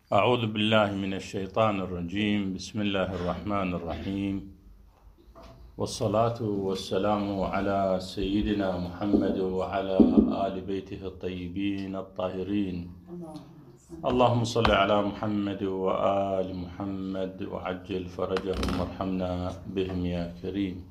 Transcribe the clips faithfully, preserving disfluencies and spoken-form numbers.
أعوذ بالله من الشيطان الرجيم. بسم الله الرحمن الرحيم، والصلاة والسلام على سيدنا محمد وعلى آل بيته الطيبين الطاهرين. اللهم صل على محمد وآل محمد وعجل فرجهم وارحمنا بهم يا كريم.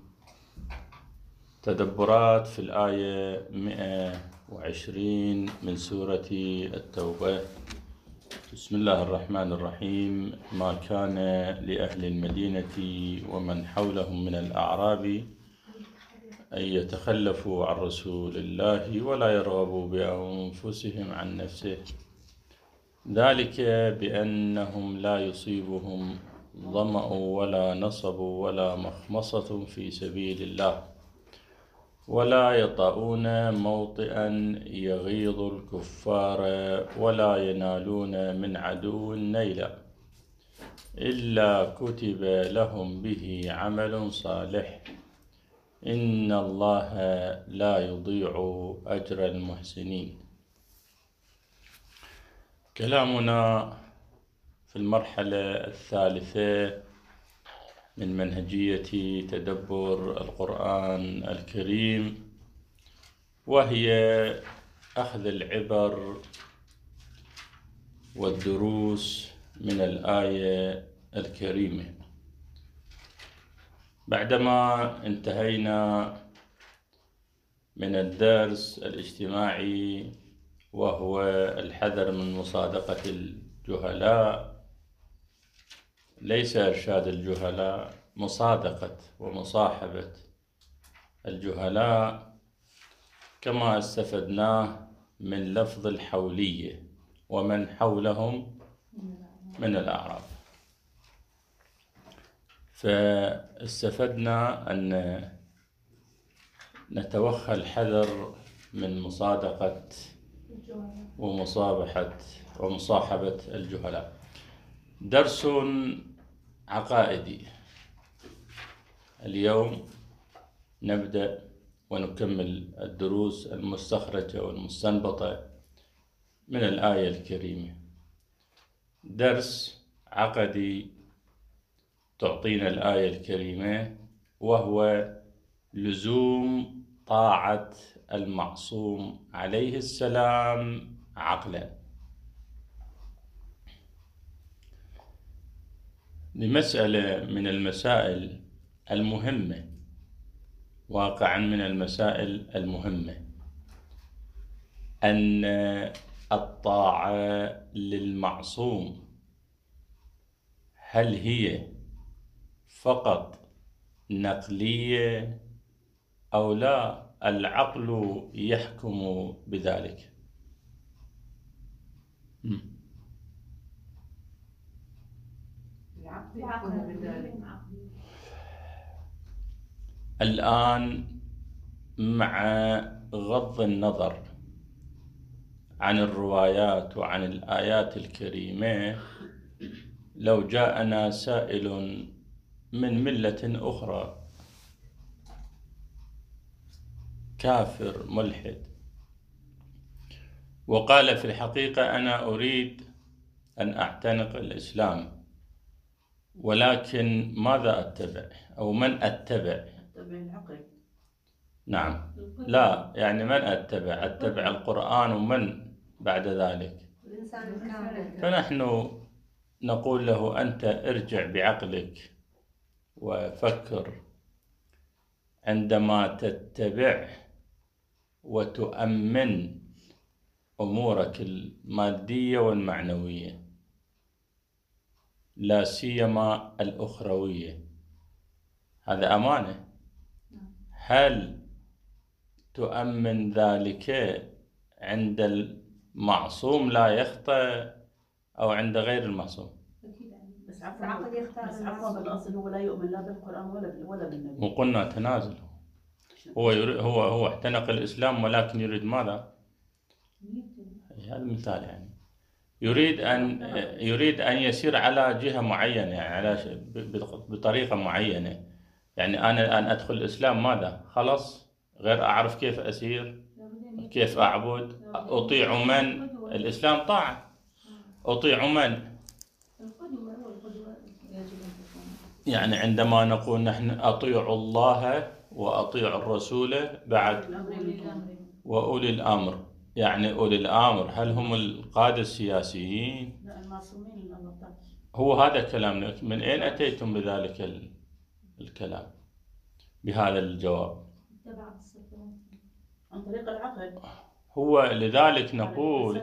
تدبرات في الآية مئة وعشرين من سورة التوبة. بسم الله الرحمن الرحيم. ما كان لأهل المدينة ومن حولهم من الأعراب أن يتخلفوا عن رسول الله ولا يرغبوا بأنفسهم عن نفسه، ذلك بأنهم لا يصيبهم ظمأ ولا نصب ولا مخمصة في سبيل الله ولا يطؤون موطئا يغيظ الكفار ولا ينالون من عدو نيلا إلا كتب لهم به عمل صالح إن الله لا يضيع أجر المحسنين. كلامنا في المرحلة الثالثة من منهجية تدبر القرآن الكريم، وهي أخذ العبر والدروس من الآية الكريمة. بعدما انتهينا من الدرس الاجتماعي وهو الحذر من مصادقة الجهلاء، ليس إرشاد الجهلاء، مصادقة ومصاحبة الجهلاء، كما استفدناه من لفظ الحولية ومن حولهم من الأعراب. فاستفدنا أن نتوخى الحذر من مصادقة ومصابحة ومصاحبة الجهلاء. درس عقائدي. اليوم نبدأ ونكمل الدروس المستخرجة والمستنبطة من الآية الكريمة. درس عقدي تعطينا الآية الكريمة، وهو لزوم طاعة المعصوم عليه السلام عقلا. لمسألة من المسائل المهمة، واقعا من المسائل المهمة، أن الطاعة للمعصوم هل هي فقط نقلية أو لا العقل يحكم بذلك؟ الآن مع غض النظر عن الروايات وعن الآيات الكريمة، لو جاءنا سائل من ملة أخرى كافر ملحد وقال في الحقيقة أنا أريد أن أعتنق الإسلام، ولكن ماذا أتبع أو من أتبع؟ أتبع العقل. نعم، لا يعني من أتبع؟ أتبع القرآن ومن بعد ذلك؟ فنحن نقول له أنت ارجع بعقلك وفكر عندما تتبع وتؤمن أمورك المادية والمعنوية، لا سيما الأخروية، هذا أمانة. هل تؤمن ذلك عند المعصوم لا يخطئ أو عند غير المعصوم؟ بس عفوا بس عفوا بالأصل هو لا يؤمن لا بالقرآن ولا ولا بالنبي. وقلنا تنازل. هو هو هو اعتنق الإسلام ولكن يريد ماذا؟ هذا مثال، يعني يريد أن يريد أن يسير على جهة معينة، يعني على بطريقة معينة. يعني أنا الآن أدخل الإسلام ماذا؟ خلاص غير أعرف كيف أسير، كيف أعبد، أطيع من؟ الإسلام طاعة. أطيع من؟ القدوة والقدوة يجب أن تكون. يعني عندما نقول نحن أطيعوا الله وأطيعوا الرسول بعد وأولي الأمر، يعني أولي الأمر هل هم القادة السياسيين؟ لا، المعصومين من الله. هو هذا كلامنا. من أين أتيتم بذلك الكلام بهذا الجواب؟ عن طريق العقل. هو لذلك نقول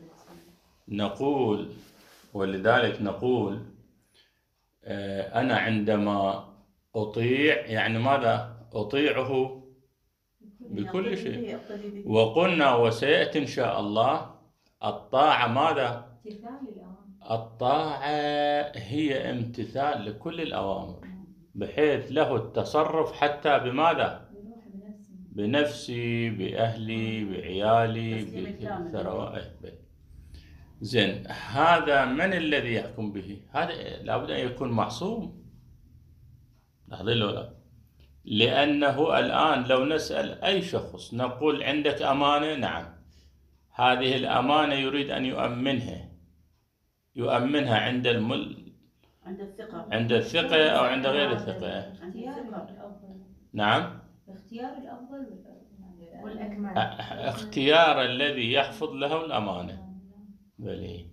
نقول ولذلك نقول أنا عندما أطيع يعني ماذا؟ أطيعه بكل شيء. وقلنا وسيأتي إن شاء الله الطاعة ماذا؟ الطاعة هي امتثال لكل الأوامر، بحيث له التصرف حتى بماذا؟ بنفسي، بأهلي، بعيالي، بثروائي. زين، هذا من الذي يحكم به؟ هذا لابد أن يكون معصوم. لاحظين لا؟ لأنه الآن لو نسأل أي شخص نقول عندك أمانة، نعم، هذه الأمانة يريد أن يؤمنها يؤمنها عند المل عند الثقة عند الثقة أو عند غير الثقة. نعم، اختيار الأفضل والأكمل، اختيار الذي يحفظ له الأمانة. بلي.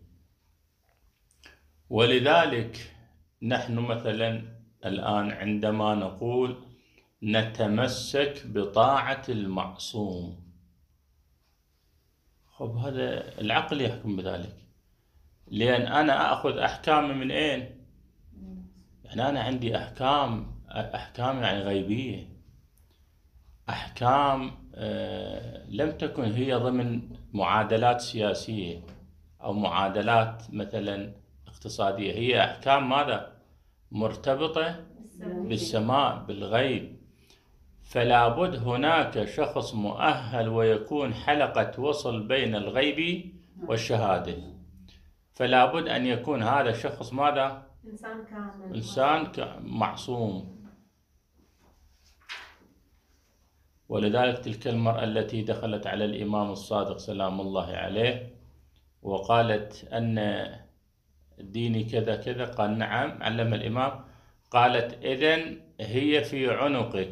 ولذلك نحن مثلا الآن عندما نقول نتمسك بطاعة المعصوم، خب هذا العقل يحكم بذلك، لأن أنا أخذ أحكام من أين؟ يعني أنا عندي أحكام أحكام يعني غيبية، أحكام آه لم تكن هي ضمن معادلات سياسية أو معادلات مثلا اقتصادية، هي أحكام ماذا؟ مرتبطة بالسماء، بالغيب. فلا بد هناك شخص مؤهل ويكون حلقة وصل بين الغيب والشهادة، فلا بد أن يكون هذا الشخص ماذا؟ إنسان كامل، إنسان معصوم. ولذلك تلك المرأة التي دخلت على الإمام الصادق سلام الله عليه وقالت أن ديني كذا كذا، قال نعم، علم الإمام، قالت إذن هي في عنقك.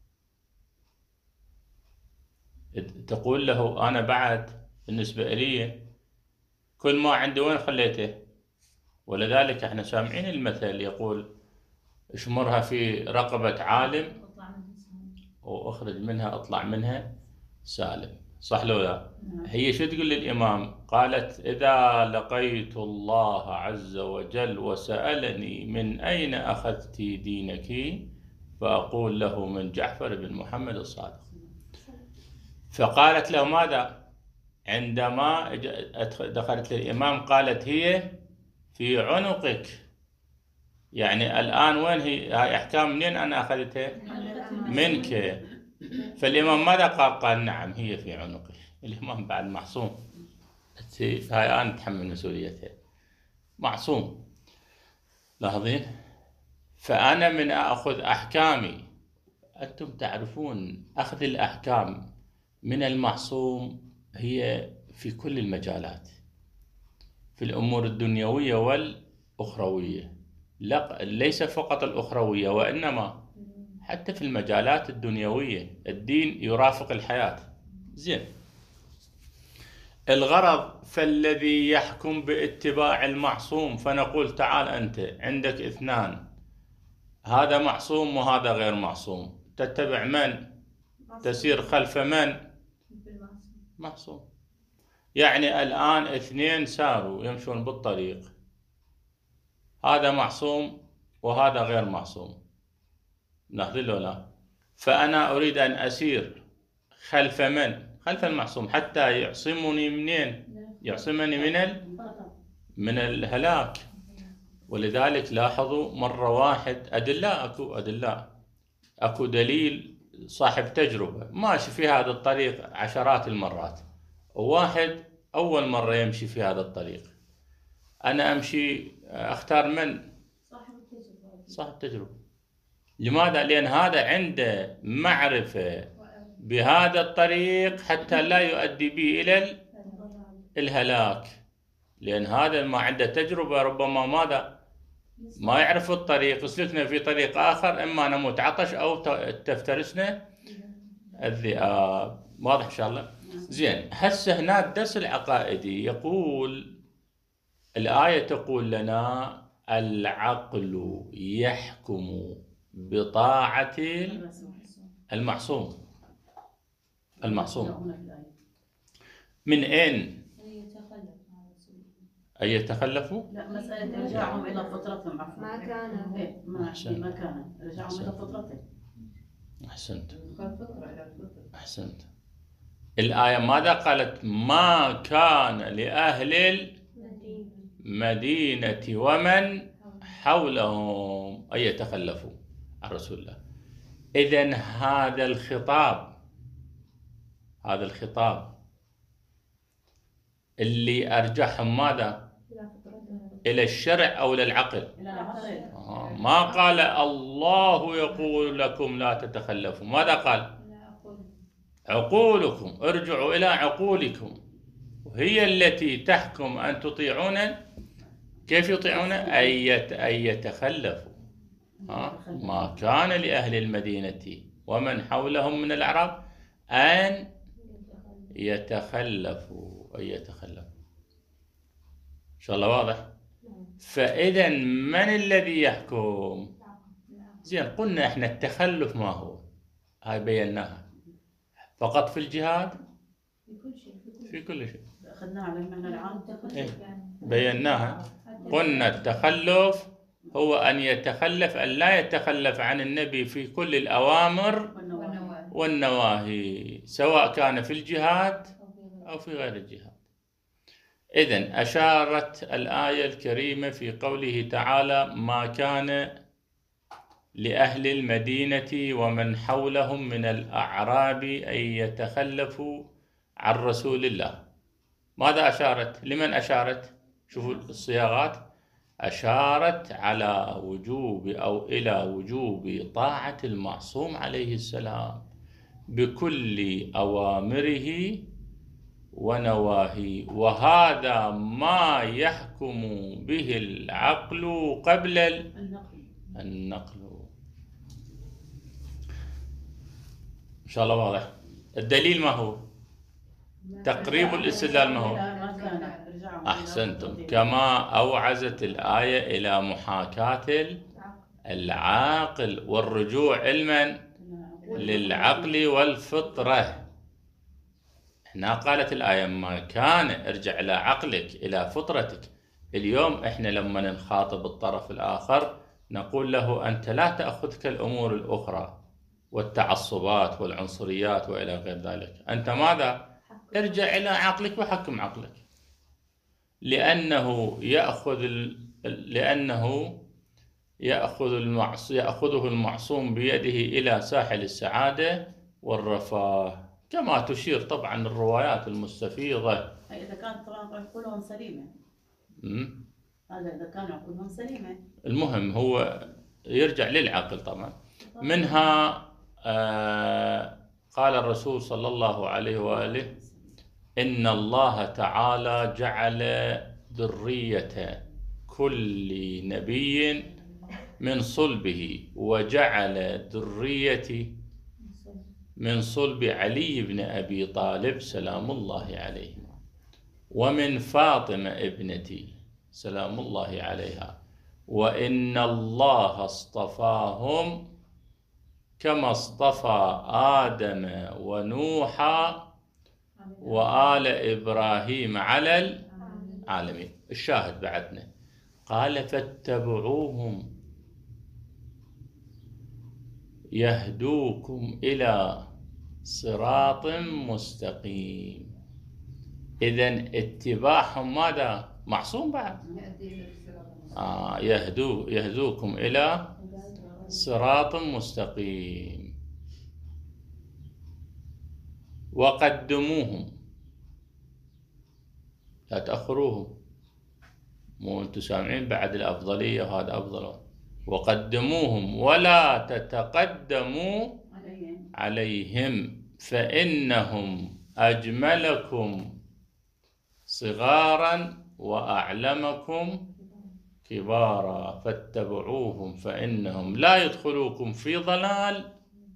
تقول له أنا بعد بالنسبة لي كل ما عندي وين خليته؟ ولذلك احنا سامعين المثل يقول اشمرها في رقبة عالم واخرج منها اطلع منها سالم. صح لو لا؟ هي شو تقول للإمام؟ قالت إذا لقيت الله عز وجل وسألني من أين أخذت دينك فأقول له من جعفر بن محمد الصادق. فقالت له ماذا؟ عندما دخلت للإمام قالت هي في عنقك، يعني الآن وين هي؟ هاي أحكام منين أنا أخذتها؟ منك. فالإمام ماذا قال؟ قال نعم هي في عنقي. الإمام بعد معصوم، هاي أنا أتحمل مسؤوليتها، معصوم. لاحظين؟ فأنا من أخذ أحكامي، أنتم تعرفون أخذ الأحكام من المعصوم هي في كل المجالات، في الأمور الدنيوية والأخروية، لا ليس فقط الأخروية وإنما حتى في المجالات الدنيوية. الدين يرافق الحياة. زين، الغرض فالذي يحكم باتباع المعصوم، فنقول تعال أنت عندك اثنان، هذا معصوم وهذا غير معصوم، تتبع من؟ تسير خلف من؟ معصوم. يعني الآن اثنين ساروا يمشون بالطريق، هذا معصوم وهذا غير معصوم، لاحظين له لا؟ فأنا أريد أن أسير خلف من؟ خلف المعصوم حتى يعصمني منين؟ يعصمني من ال... من الهلاك. ولذلك لاحظوا مرة واحد أدلاء، أكو أدلاء، أكو دليل صاحب تجربة ماشي في هذا الطريق عشرات المرات، وواحد أول مرة يمشي في هذا الطريق، أنا أمشي أختار من؟ صاحب التجربة. صاحب التجربة. لماذا؟ لأن هذا عنده معرفة بهذا الطريق حتى لا يؤدي به إلى الهلاك. لأن هذا ما عنده تجربة ربما ماذا ما يعرف الطريق، يسلكنا في طريق آخر، إما نموت عطش أو تفترسنا الذئاب. واضح إن شاء الله؟ زين. هسه هنا الدرس العقائدي يقول الآية تقول لنا العقل يحكم بطاعة المعصوم. المعصوم من أين؟ أن يتخلفوا؟ لا، مسألة إرجاعهم إلى فطرتهم. عفوا ما كان إيه ما ما كان إرجاعهم إلى فطرتهم. أحسنت أحسنت. الآية ماذا قالت؟ ما كان لأهل المدينة ومن حولهم أن يتخلفوا عن رسول الله. إذن هذا الخطاب هذا الخطاب اللي أرجحهم ماذا؟ إلى الشرع أو للعقل؟ آه. ما قال الله يقول لكم لا تتخلفوا، ماذا قال؟ عقولكم، ارجعوا إلى عقولكم، وهي التي تحكم أن تطيعون. كيف يطيعون؟ أن يتخلفوا. آه. ما كان لأهل المدينة ومن حولهم من الأعراب أن يتخلفوا أن يتخلفوا. إن شاء الله واضح؟ فإذا من الذي يحكم؟ زين، قلنا إحنا التخلف ما هو؟ هاي بيناها فقط في الجهاد؟ في كل شيء أخذناها على المعنى العام. إيه؟ بيناها. قلنا التخلف هو أن يتخلف، أن لا يتخلف عن النبي في كل الأوامر والنواهي، سواء كان في الجهاد أو في غير الجهاد. إذن أشارت الآية الكريمة في قوله تعالى ما كان لأهل المدينة ومن حولهم من الأعراب أن يتخلفوا عن رسول الله. ماذا أشارت؟ لمن أشارت؟ شوفوا الصياغات. أشارت على وجوب أو إلى وجوب طاعة المعصوم عليه السلام بكل أوامره ونواهي، وهذا ما يحكم به العقل قبل النقل. إن شاء الله واضح. الدليل ما هو؟ تقريب الاستدلال ما هو؟ أحسنتم. كما أوعزت الآية إلى محاكاة العاقل والرجوع علما للعقل والفطرة. هنا قالت الآية ما كان، ارجع إلى عقلك إلى فطرتك. اليوم إحنا لما نخاطب الطرف الآخر نقول له أنت لا تأخذك الأمور الأخرى والتعصبات والعنصريات وإلى غير ذلك. أنت ماذا؟ ارجع إلى عقلك وحكم عقلك، لأنه يأخذ ال... لأنه يأخذ المعص... يأخذه المعصوم بيده إلى ساحل السعادة والرفاه، كما تشير طبعا الروايات المستفيضة. إذا كانت عقولهم سليمة. هذا إذا كان عقولهم سليمة. المهم هو يرجع للعقل طبعا. منها آه قال الرسول صلى الله عليه وآله إن الله تعالى جعل ذرية كل نبي من صلبه، وجعل ذريتي من صلب علي بن أبي طالب سلام الله عليه، ومن فاطمة ابنتي سلام الله عليها، وإن الله اصطفاهم كما اصطفى آدم ونوحا وآل إبراهيم على العالمين. الشاهد بعدنا قال فاتبعوهم يهدوكم إلى صراط مستقيم. إذن اتباعهم ماذا؟ معصوم بعد. آه يهدو يهدوكم إلى صراط مستقيم. وقدموهم، لا تأخروهم، مو أنتم سامعين بعد الأفضلية وهذا أفضل. وقدموهم ولا تتقدموا عليهم فإنهم أجملكم صغارا وأعلمكم كبارا فاتبعوهم فإنهم لا يدخلوكم في ضلال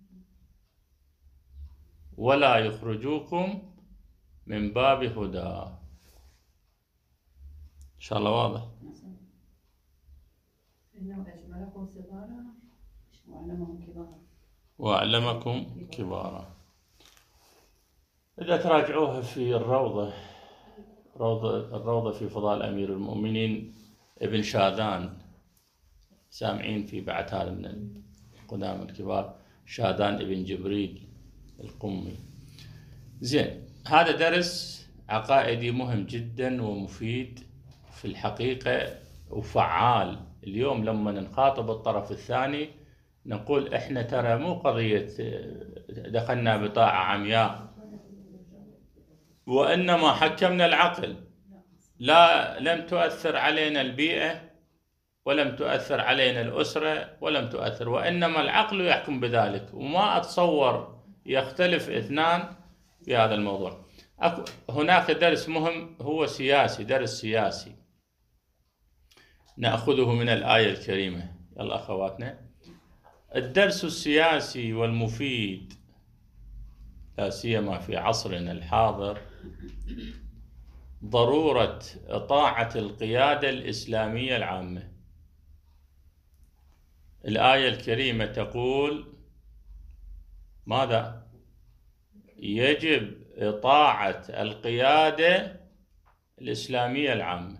ولا يخرجوكم من باب هدى. إن شاء الله واضح. إنه أجملكم صغارا وأعلمهم كبارا وأعلمكم كبارا. إذا تراجعوها في الروضة، روضة الروضة في فضائل أمير المؤمنين ابن شاذان، سامعين في بعد هذا من القدامى الكبار، شاذان ابن جبريل القمي. زين، هذا درس عقائدي مهم جدا ومفيد في الحقيقة وفعال. اليوم لما نخاطب الطرف الثاني نقول احنا ترى مو قضية دخلنا بطاعة عمياء، وإنما حكمنا العقل. لا، لم تؤثر علينا البيئة ولم تؤثر علينا الأسرة ولم تؤثر، وإنما العقل يحكم بذلك. وما أتصور يختلف اثنان في هذا الموضوع. هناك درس مهم هو سياسي، درس سياسي نأخذه من الآية الكريمة. يلا أخواتنا، الدرس السياسي والمفيد لا سيما في عصرنا الحاضر ضرورة طاعة القيادة الإسلامية العامة. الآية الكريمة تقول ماذا؟ يجب طاعة القيادة الإسلامية العامة.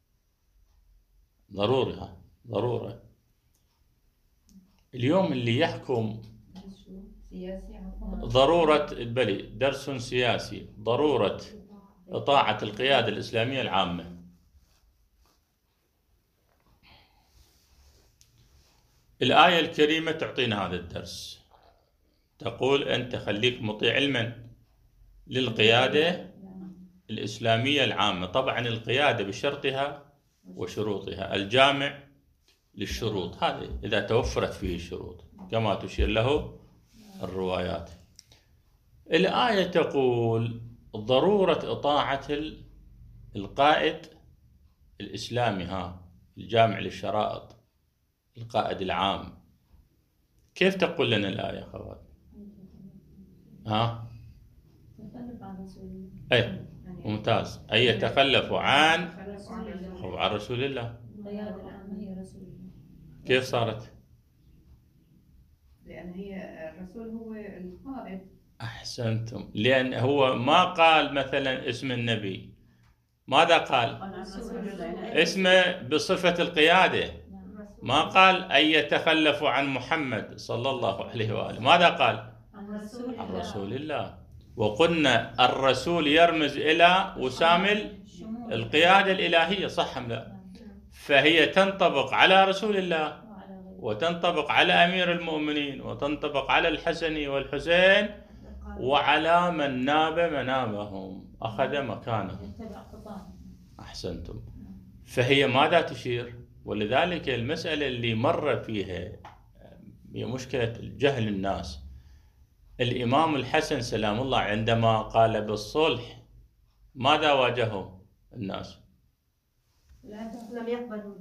ضرورة ضرورة. اليوم اللي يحكم ضرورة بلي درس سياسي، ضرورة طاعة القيادة الإسلامية العامة. الآية الكريمة تعطينا هذا الدرس، تقول أنت خليك مطيع علما للقيادة الإسلامية العامة. طبعا القيادة بشرطها وشروطها، الجامع للشروط، هذه إذا توفرت فيه الشروط كما تشير له الروايات. الآية تقول ضرورة طاعة القائد الإسلامي، ها الجامع للشرائط، القائد العام. كيف تقول لنا الآية أخوات؟ ها؟ أي ممتاز. أي يتخلف عن أو عن رسول الله. كيف صارت؟ لأن هي الرسول هو القائد. أحسنتم. لأن هو ما قال مثلا اسم النبي، ماذا قال؟ اسمه بصفة القيادة. ما قال أن يتخلف عن محمد صلى الله عليه وآله، ماذا قال؟ عن رسول الله. وقلنا الرسول يرمز إلى وسام القيادة الإلهية، صح أم لا؟ فهي تنطبق على رسول الله وتنطبق على أمير المؤمنين وتنطبق على الحسن والحسين وعلى من ناب منامهم أخذ مكانهم. أحسنتم. فهي ماذا تشير؟ ولذلك المسألة اللي مر فيها هي مشكلة جهل الناس. الإمام الحسن سلام الله عندما قال بالصلح ماذا واجهه الناس؟ لم يقبلوا،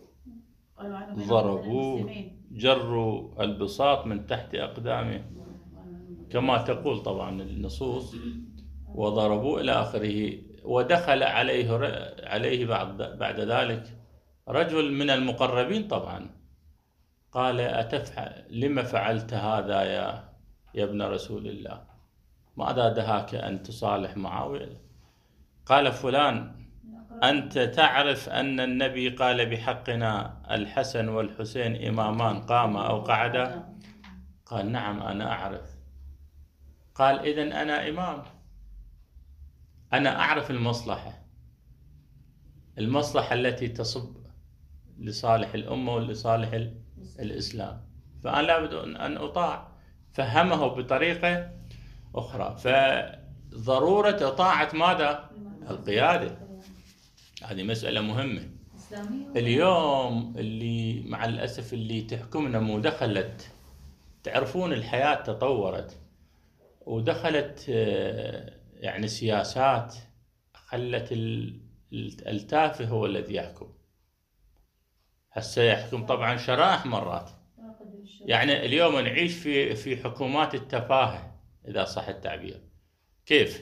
ضربوه، جروا البساط من تحت أقدامه كما تقول طبعا النصوص، وضربوه إلى آخره. ودخل عليه عليه بعد بعد ذلك رجل من المقربين طبعا، قال أتفعل لما فعلت هذا يا يا ابن رسول الله؟ ماذا دهاك أن تصالح معاوية؟ قال فلان أنت تعرف أن النبي قال بحقنا الحسن والحسين إمامان قاما أو قعدا؟ قال نعم أنا أعرف. قال إذن أنا إمام، أنا أعرف المصلحة، المصلحة التي تصب لصالح الأمة ولصالح الإسلام، فأنا لابد أن أطاع. فهمه بطريقة أخرى. فضرورة طاعة ماذا؟ القيادة. هذه مسألة مهمة. اليوم اللي مع الأسف اللي تحكمنا مو دخلت، تعرفون الحياة تطورت ودخلت يعني سياسات خلت التافه هو الذي يحكم. هسه يحكم طبعا شرائح مرات. يعني اليوم نعيش في في حكومات التفاهة إذا صح التعبير. كيف؟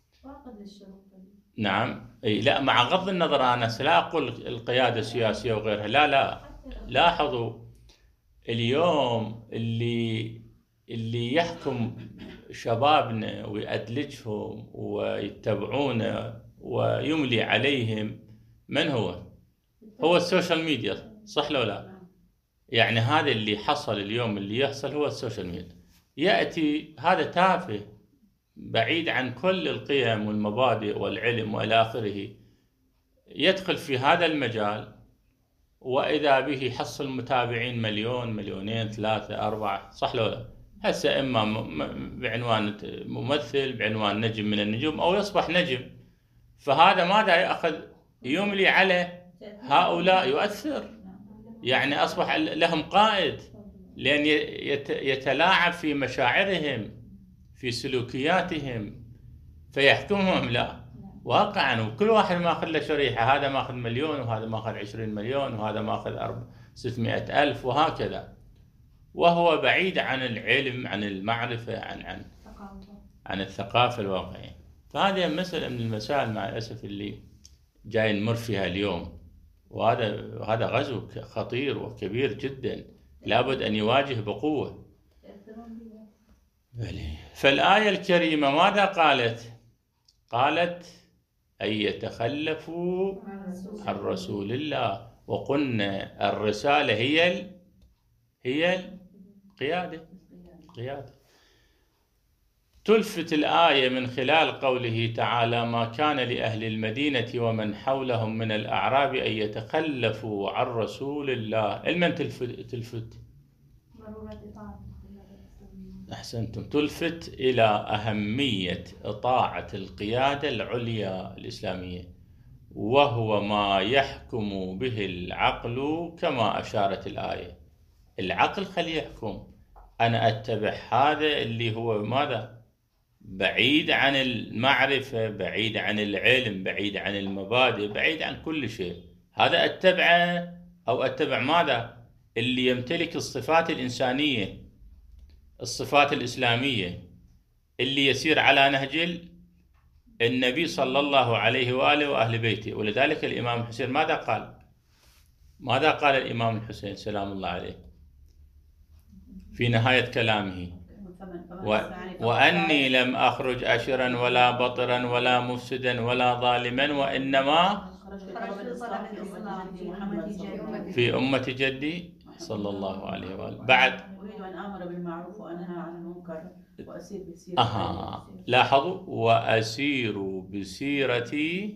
نعم، اي لا، مع غض النظر انا لا اقول القياده السياسيه وغيرها، لا لا، لاحظوا اليوم اللي اللي يحكم شبابنا ويأدلجهم ويتبعونه ويملي عليهم، من هو؟ هو السوشيال ميديا، صح لو لا؟ يعني هذا اللي حصل اليوم، اللي يحصل هو السوشيال ميديا. يأتي هذا تافه بعيد عن كل القيم والمبادئ والعلم والى اخره، يدخل في هذا المجال واذا به يحصل متابعين مليون مليونين ثلاثة أربعة، صح لو لا؟ هسه اما بعنوان ممثل، بعنوان نجم من النجوم، او يصبح نجم. فهذا ماذا ياخذ؟ يملي على هؤلاء، يؤثر، يعني اصبح لهم قائد، لان يتلاعب في مشاعرهم، في سلوكياتهم، فيحكمهم. لا، واقعا، وكل واحد ماخذ له شريحه، هذا ماخذ مليون، وهذا ماخذ عشرين مليون، وهذا ماخذ ستمائة ألف، وهكذا، وهو بعيد عن العلم، عن المعرفه، عن عن عن الثقافه الواقعيه. فهذه مسألة من المسائل مع الاسف اللي جاي نمر فيها اليوم، وهذا هذا غزو خطير وكبير جدا، لابد ان يواجه بقوه. فالآية الكريمة ماذا قالت؟ قالت أن يتخلفوا عن رسول الله، وقلنا الرسالة هي ال... هي القيادة. القيادة. تلفت الآية من خلال قوله تعالى: ما كان لأهل المدينة ومن حولهم من الأعراب أن يتخلفوا عن رسول الله. المن تلفت؟ تلفت أحسنتم، تلفت إلى أهمية طاعة القيادة العليا الإسلامية، وهو ما يحكم به العقل كما أشارت الآية. العقل خليه يحكم، أنا أتبع هذا اللي هو ماذا؟ بعيد عن المعرفة، بعيد عن العلم، بعيد عن المبادئ، بعيد عن كل شيء. هذا أتبعه، أو أتبع ماذا؟ اللي يمتلك الصفات الإنسانية، الصفات الإسلامية، اللي يسير على نهج النبي صلى الله عليه وآله وأهل بيته. ولذلك الإمام الحسين ماذا قال؟ ماذا قال الإمام الحسين سلام الله عليه في نهاية كلامه؟ و... وأني لم أخرج أشرا ولا بطرا ولا مفسدا ولا ظالما، وإنما في أمة جدي صلى الله عليه وآله. بعد أريد أن آمر بالمعروف وأنهى عن المنكر وأسير بسيرة أها لاحظوا، وأسير بسيرة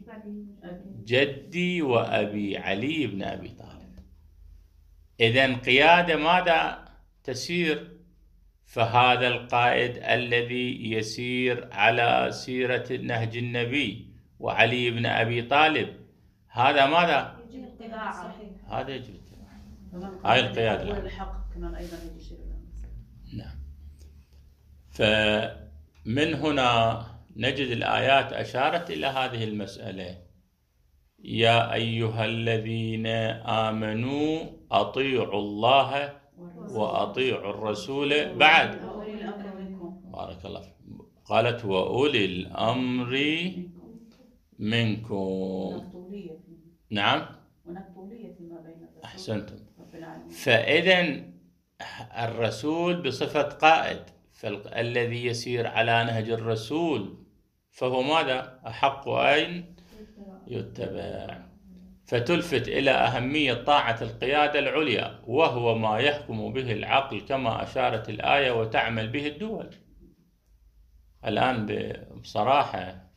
جدي وأبي علي بن أبي طالب. إذن قيادة ماذا تسير؟ فهذا القائد الذي يسير على سيرة نهج النبي وعلي بن أبي طالب، هذا ماذا؟ هذا يجب هاي القيادة. الحق كمان أيضا يجب. نعم. فمن هنا نجد الآيات أشارت إلى هذه المسألة: يا أيها الذين آمنوا أطيعوا الله وأطيعوا الرسول. بعد بارك الله فيك. قالت وأولي الأمر منكم. نعم، أحسنتم. فإذن الرسول بصفة قائد، فالذي يسير على نهج الرسول فهو ماذا؟ أحق أن يتبع. فتلفت إلى أهمية طاعة القيادة العليا، وهو ما يحكم به العقل كما أشارت الآية وتعمل به الدول. الآن بصراحة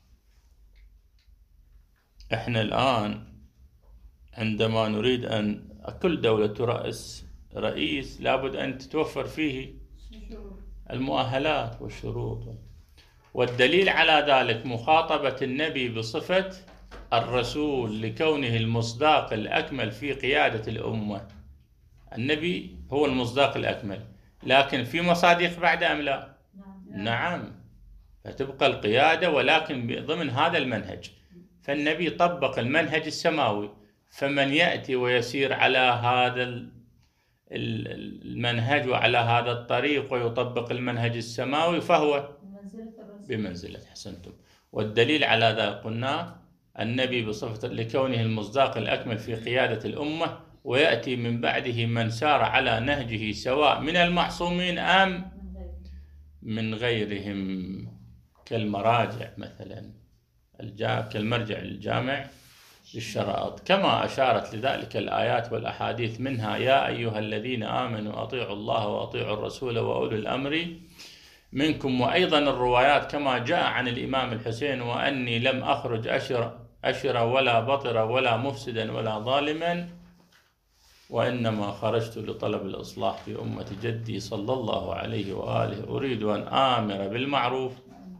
إحنا الآن عندما نريد أن كل دولة ترأس رئيس لابد أن تتوفر فيه المؤهلات والشروط، والدليل على ذلك مخاطبة النبي بصفة الرسول لكونه المصداق الأكمل في قيادة الأمة. النبي هو المصداق الأكمل، لكن في مصادق بعد أم لا؟ نعم. فتبقى القيادة ولكن ضمن هذا المنهج. فالنبي طبق المنهج السماوي، فمن يأتي ويسير على هذا المنهج وعلى هذا الطريق ويطبق المنهج السماوي فهو بمنزلة. حسنتم. والدليل على ذلك قلنا النبي بصفة لكونه المصداق الأكمل في قيادة الأمة، ويأتي من بعده من سار على نهجه سواء من المعصومين أم من غيرهم، كالمراجع مثلا كالمرجع الجامع للشرائط، كما أشارت لذلك الآيات والأحاديث، منها يا أيها الذين آمنوا أطيعوا الله وأطيعوا الرسول وأولي الأمر منكم. وأيضا الروايات كما جاء عن الإمام الحسين: وأني لم أخرج أشر أشر ولا بطر ولا مفسدا ولا ظالما، وإنما خرجت لطلب الإصلاح في أمة جدي صلى الله عليه وآله، أريد أن آمر بالمعروف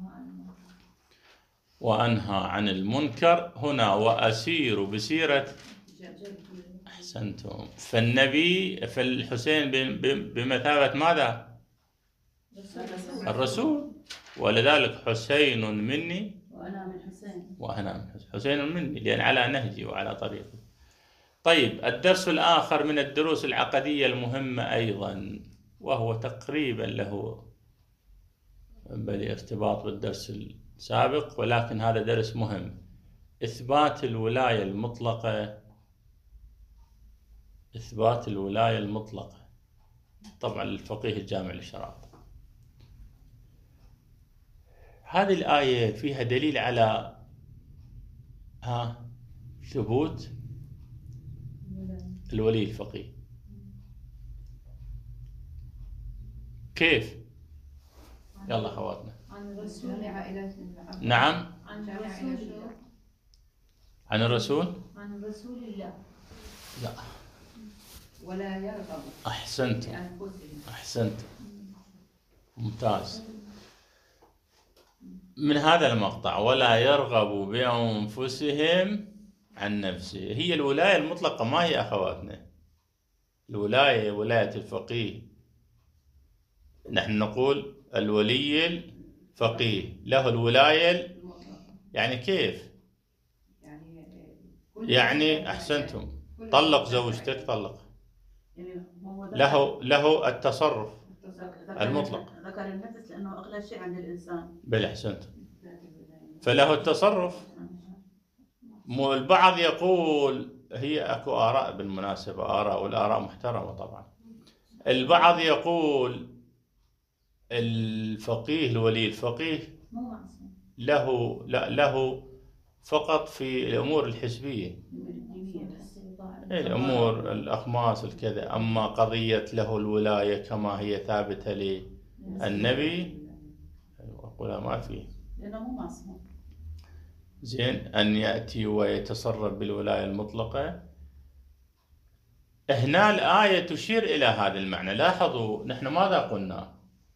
وأنهى عن المنكر. هنا وأسير بسيرة. أحسنتم. فالنبي فالحسين بمثابة ماذا؟ الرسول. ولذلك حسين مني وأنا من حسين وأنا من حسين. حسين مني لأن على نهجي وعلى طريقي. طيب، الدرس الآخر من الدروس العقدية المهمة أيضا، وهو تقريبا له بل ارتباط بالدرس السابق، ولكن هذا درس مهم: إثبات الولاية المطلقة. إثبات الولاية المطلقة طبعا للفقيه الجامع للشرائط. هذه الآية فيها دليل على ها ثبوت الولي الفقيه. كيف؟ يلا خواتنا. نعم. عن الرسول. عن الرسول. عن رسول الله. لا. ولا يرغب. أحسنت. أحسنت. ممتاز. من هذا المقطع: ولا يرغب بأنفسهم عن نفسه. هي الولاية المطلقة ما هي أخواتنا؟ الولاية ولاية الفقيه. نحن نقول الولي الفقيه له الولاية، يعني كيف؟ يعني أحسنتم، طلق زوجتك طلق، له له التصرف المطلق. ذكر النفس لأنه أغلى شيء عند الإنسان. بل أحسنت. فله التصرف. مو البعض يقول، هي أكو آراء بالمناسبة، آراء والآراء محترمة طبعا. البعض يقول الفقيه الولي الفقيه له لا له فقط في الأمور الحسبية، الأمور الأخماس الكذا، أما قضية له الولاية كما هي ثابتة للنبي أقولها ما فيه، لأنه مو معصوم. زين، أن يأتي ويتصرف بالولاية المطلقة. هنا الآية تشير إلى هذا المعنى. لاحظوا نحن ماذا قلنا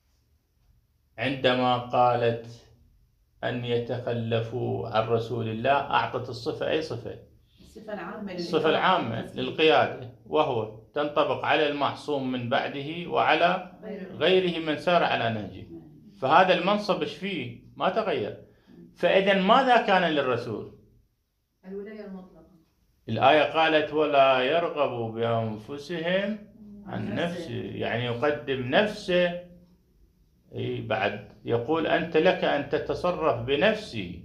عندما قالت أن يتخلفوا عن رسول الله؟ أعطت الصفة، أي صفة؟ الصفة العامة. الصفة العامة للقيادة، وهو تنطبق على المعصوم من بعده وعلى غيره من سار على نهجه. فهذا المنصب ايش فيه؟ ما تغير. فإذا ماذا كان للرسول؟ الولاية المطلقة. الآية قالت ولا يرغب بأنفسهم عن نفسه، يعني يقدم نفسه. أي بعد يقول أنت لك أن تتصرف بنفسي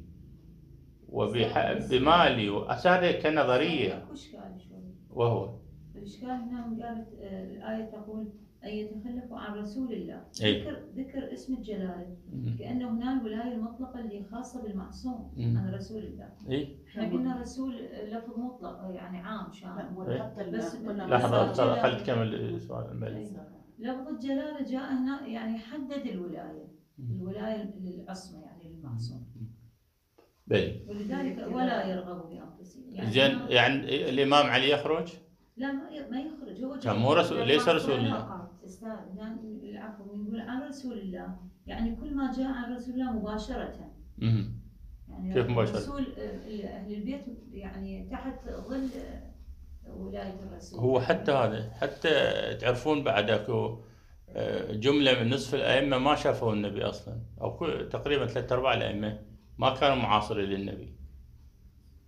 وبمالي، هذا كنظرية. وهو الإشكال هنا قالت الآية تقول أن يتخلفوا عن رسول الله. أي. ذكر ذكر اسم الجلالة، كأنه هنا الولاية المطلقة اللي خاصة بالمعصوم مم. عن رسول الله. إيه؟ احنا قلنا رسول لفظ مطلق يعني عام شامل. حتى بس لحظة خل تكمل السؤال المالي. لفظ الجلالة جاء هنا يعني حدد الولاية، الولاية للعصمة يعني للمعصوم. بلي. ولذلك ولا يرغب بأنفسه. يعني زين، يعني الإمام علي يخرج؟ لا ما ما يخرج، هو كان مو رسول، ليس رسول الله. استاذ العفو، نقول عن رسول الله، يعني كل ما جاء عن رسول الله مباشرة. امم يعني كيف مباشرة؟ رسول أهل البيت يعني تحت ظل ولاية الرسول. هو حتى هذا، حتى تعرفون بعد اكو جملة من نصف الأئمة ما شافوا النبي أصلا، أو تقريبا ثلاثة أرباع الأئمة ما كانوا معاصرين للنبي.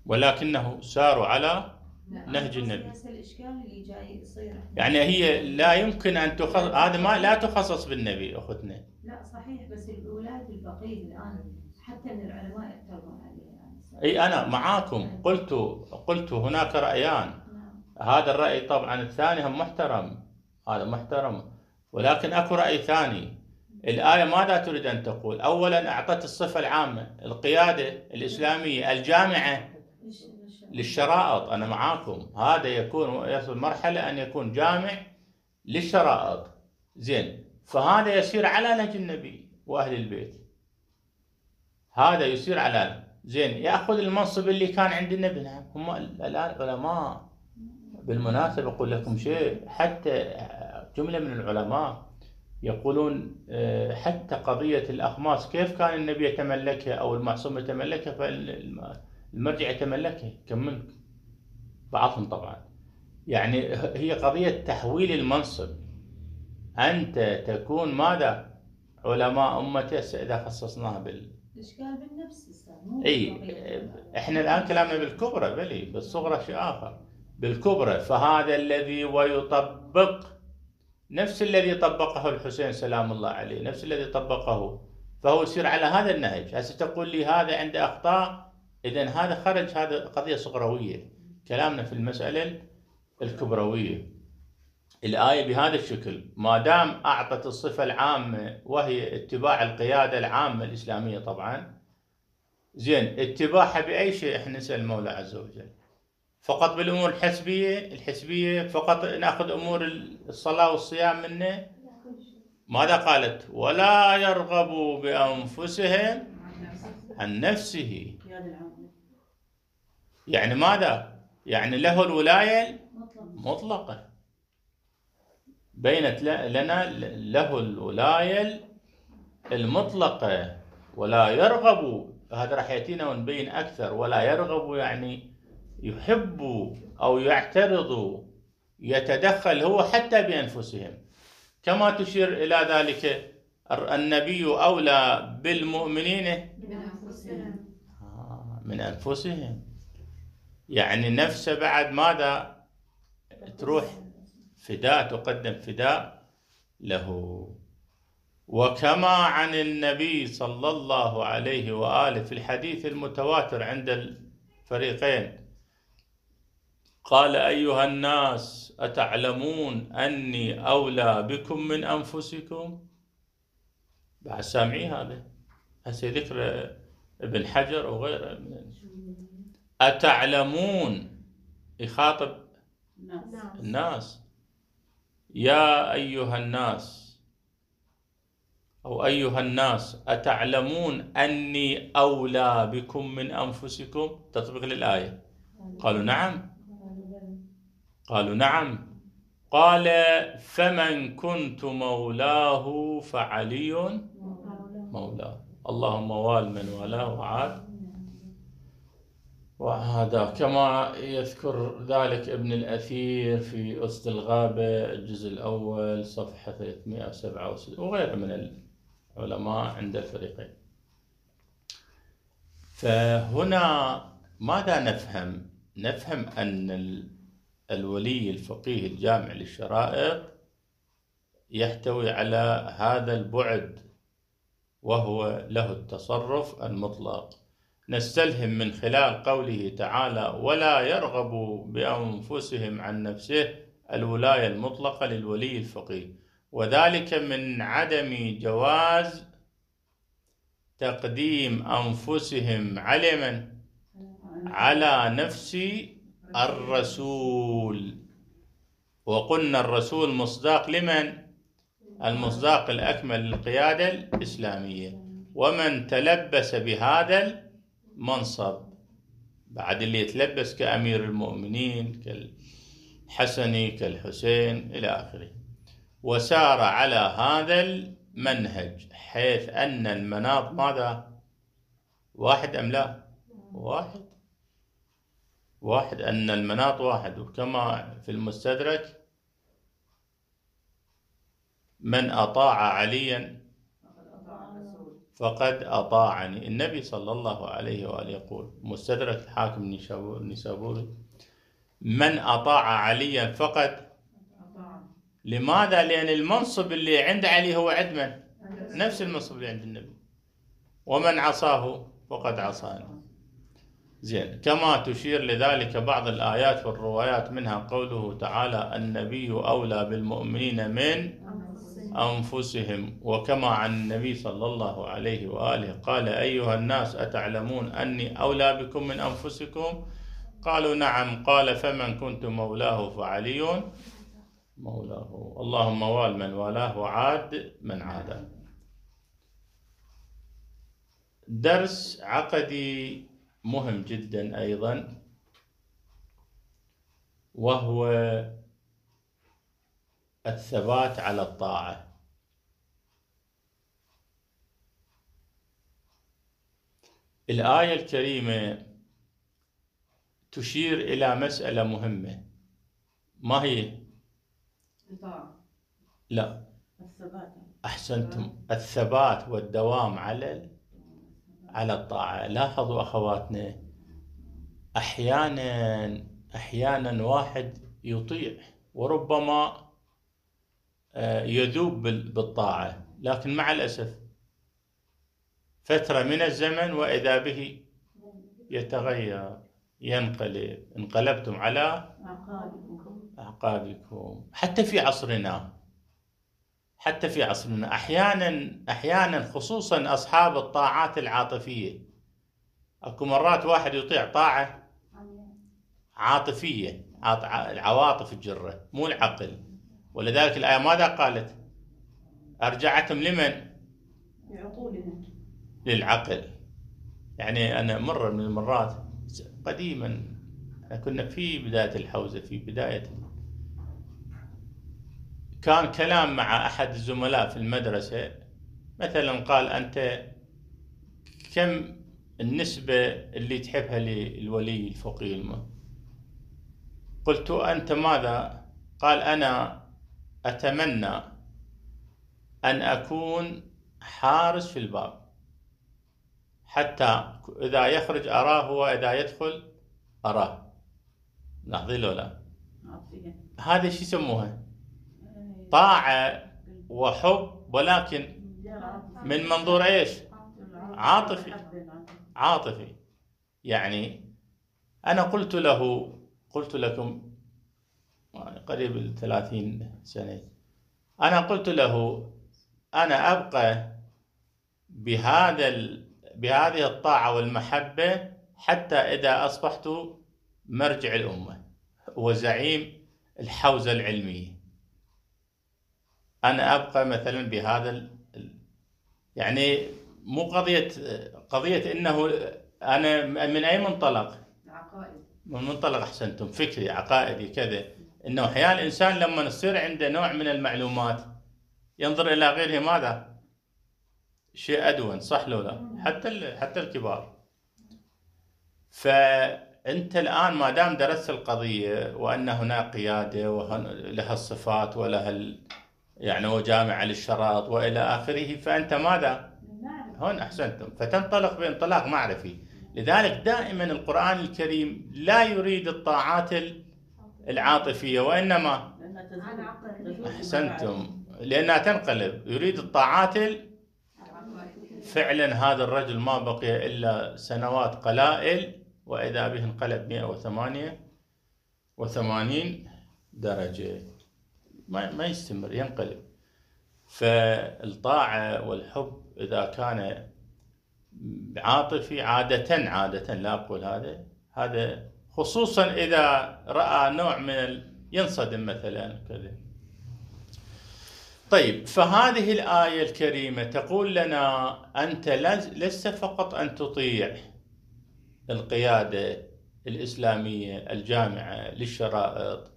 ولكنه ساروا على نهج النبي. هسه الاشكال اللي جاي يصير يعني هي لا يمكن ان تخصص، هذا ما لا تخصص بالنبي اختنا. لا صحيح، بس ولاية الفقيه الان حتى من العلماء يعترضون عليها يعني. اي انا معاكم، قلت قلت هناك رايان. نعم. هذا الراي طبعا الثاني هم محترم، هذا محترم، ولكن اكو راي ثاني. الايه ماذا تريد ان تقول؟ اولا اعطت الصفه العامه، القياده الاسلاميه الجامعه للشرائط. أنا معاكم، هذا يكون يصل مرحلة أن يكون جامع للشرائط. زين، فهذا يسير على نهج النبي وأهل البيت، هذا يسير على زين، يأخذ المنصب اللي كان عند النبي. نعم، هم الآن علماء. بالمناسبة أقول لكم شيء، حتى جملة من العلماء يقولون حتى قضية الأخماس كيف كان النبي يتملكها أو المعصوم يتملكها، فالمرجع يتملكها كملك بعضهم طبعا. يعني هي قضية تحويل المنصب، أنت تكون ماذا؟ علماء أمتي إذا خصصناها بال الإشكال بالنفس. اي احنا الآن كلامنا بالكبرى، بلي بالصغرى شيء آخر. بالكبرى فهذا الذي ويطبق نفس الذي طبقه الحسين سلام الله عليه، نفس الذي طبقه، فهو يصير على هذا النهج. هسه تقول لي هذا عنده أخطاء، إذن هذا خرج، هذا قضية صغروية. كلامنا في المسألة الكبروية. الآية بهذا الشكل ما دام أعطت الصفة العامة وهي اتباع القيادة العامة الإسلامية طبعا، زين، اتباعها بأي شيء احنا نسأل المولى عز وجل؟ فقط بالأمور الحسبية الحسبية فقط نأخذ أمور الصلاة والصيام منه؟ ماذا قالت؟ ولا يرغبوا بأنفسهم عن نفسه. يعني ماذا؟ يعني له الولاية مطلقة، بينت لنا له الولاية المطلقة. ولا يرغبوا، هذا راح يأتينا ونبين أكثر. ولا يرغبوا يعني يحبوا أو يعترضوا، يتدخل هو حتى بأنفسهم، كما تشير إلى ذلك النبي أولى بالمؤمنين من أنفسهم. آه من أنفسهم، يعني نفسه بعد ماذا تروح فداء، تقدم فداء له. وكما عن النبي صلى الله عليه وآله في الحديث المتواتر عند الفريقين قال أيها الناس أتعلمون أني أولى بكم من أنفسكم؟ بعد سامعي هذا هسه ذكر ابن حجر وغيره. أتعلمون يخاطب الناس، يا أيها الناس أو أيها الناس أتعلمون أني أولى بكم من أنفسكم؟ تطبيق للآية. قالوا نعم، قالوا نعم. قال فمن كنت مولاه فعلي مولاه. اللهم وال من والاه وعاد وهذا، كما يذكر ذلك ابن الأثير في أسد الغابة الجزء الأول صفحة ثلاثمائة وسبعة وستين وغيره من العلماء عند الفريقين. فهنا ماذا نفهم؟ نفهم أن الولي الفقيه الجامع للشرائع يحتوي على هذا البعد، وهو له التصرف المطلق. نستلهم من خلال قوله تعالى ولا يرغبوا بأنفسهم عن نفسه الولاية المطلقة للولي الفقيه، وذلك من عدم جواز تقديم أنفسهم على من؟ على نفس الرسول. وقلنا الرسول مصداق لمن؟ المصداق الأكمل للقيادة الإسلامية، ومن تلبس بهذا المنصب بعد اللي يتلبس كأمير المؤمنين كالحسني كالحسين إلى آخره، وسار على هذا المنهج حيث أن المناط ماذا؟ واحد أم لا؟ واحد واحد أن المناط واحد. وكما في المستدرك من أطاع عليا فقد أطاعني. النبي صلى الله عليه وآله يقول مستدرك الحاكم النيسابوري: من أطاع عليا فقد أطاع. لماذا؟ لأن المنصب اللي عند علي هو عند من؟ نفس المنصب اللي عند النبي. ومن عصاه فقد عصاني. زين. كما تشير لذلك بعض الآيات والروايات، منها قوله تعالى: النبي أولى بالمؤمنين من أنفسهم. وكما عن النبي صلى الله عليه وآله قال: أيها الناس أتعلمون أني أولى بكم من أنفسكم؟ قالوا: نعم. قال: فمن كنت مولاه فعلي مولاه. اللهم وال من والاه وعاد من عاده. درس عقدي مهم جدا أيضا، وهو الثبات على الطاعة. الآية الكريمة تشير إلى مسألة مهمة. ما هي؟ الطاعة. لا، الثبات. أحسنتم. الثبات والدوام على على الطاعة. لاحظوا أخواتنا، أحيانا أحيانا واحد يطيع وربما يذوب بالطاعة، لكن مع الأسف فترة من الزمن وإذا به يتغير، ينقلب. انقلبتم على أعقابكم. حتى في عصرنا حتى في عصرنا أحيانا أحيانا خصوصا أصحاب الطاعات العاطفية. أكو مرات واحد يطيع طاعة عاطفية، العواطف الجرة مو العقل. ولذلك الآية ماذا قالت؟ أرجعتم لمن؟ لعقولهم، للعقل. يعني أنا مرة من المرات قديما كنا في بداية الحوزة، في بداية كان كلام مع أحد الزملاء في المدرسة، مثلا قال: أنت كم النسبة اللي تحبها للولي الفقيه المه؟ قلت: أنت ماذا؟ قال: أنا أتمنى أن أكون حارس في الباب، حتى إذا يخرج أراه وإذا يدخل أراه. لاحظين له لا؟ هذا شو يسموها؟ طاعة وحب، ولكن من منظور إيش؟ عاطفي. عاطفي. يعني أنا قلت له قلت لكم قريب الثلاثين سنة، أنا قلت له: أنا أبقى بهذا بهذه الطاعة والمحبة حتى إذا أصبحت مرجع الأمة وزعيم الحوزة العلمية. أنا أبقى مثلا بهذا ال... يعني مو قضية قضية إنه أنا من أي منطلق؟ عقائد. من منطلق أحسنتم فكري عقائدي كذا، إنه أحيانا الإنسان لما يصير عنده نوع من المعلومات ينظر إلى غيره ماذا؟ شيء أدون، صح لو لا؟ حتى حتى الكبار. فأنت الآن ما دام درست القضية وأن هناك قيادة ولها الصفات ولها ال... يعني وجامع للشرائط وإلى آخره، فأنت ماذا؟ هون أحسنتم، فتنطلق بانطلاق معرفي. لذلك دائما القرآن الكريم لا يريد الطاعات العاطفية، وإنما أحسنتم لأنها تنقلب، يريد الطاعات. فعلا هذا الرجل ما بقي إلا سنوات قلائل وإذا به انقلب مئة وثمانية وثمانين درجة. ما ما يستمر، ينقلب. فالطاعة والحب إذا كان عاطفي عادة عادة لا أقول هذا هذا خصوصا إذا رأى نوع من ال... ينصدم مثلا كذا. طيب، فهذه الآية الكريمة تقول لنا: أنت لست فقط أن تطيع القيادة الإسلامية الجامعة للشرائط،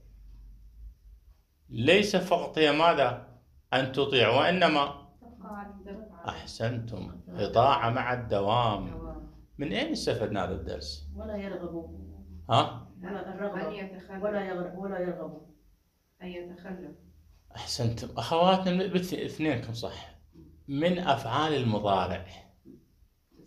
ليس فقط هي ماذا؟ أن تطيع، وإنما أحسنتم إطاعة مع الدوام. من أين استفدنا هذا الدرس؟ ولا يرغبوا. ها؟ ولا الرغبة ولا يرغب ولا يرغبوا أن يتخلف. أحسنتم أخواتنا، اثنينكم صح. من أفعال المضارع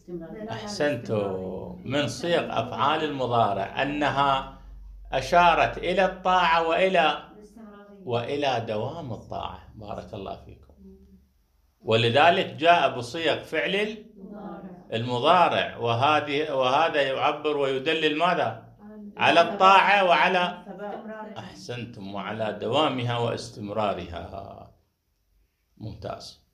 أحسنتم. من صيغ أفعال المضارع أنها أشارت إلى الطاعة وإلى وإلى دوام الطاعة. بارك الله فيكم. ولذلك جاء بصيغ فعل المضارع، وهذه وهذا يعبر ويدلل ماذا؟ على الطاعة وعلى أحسنتم وعلى دوامها واستمرارها. ممتاز.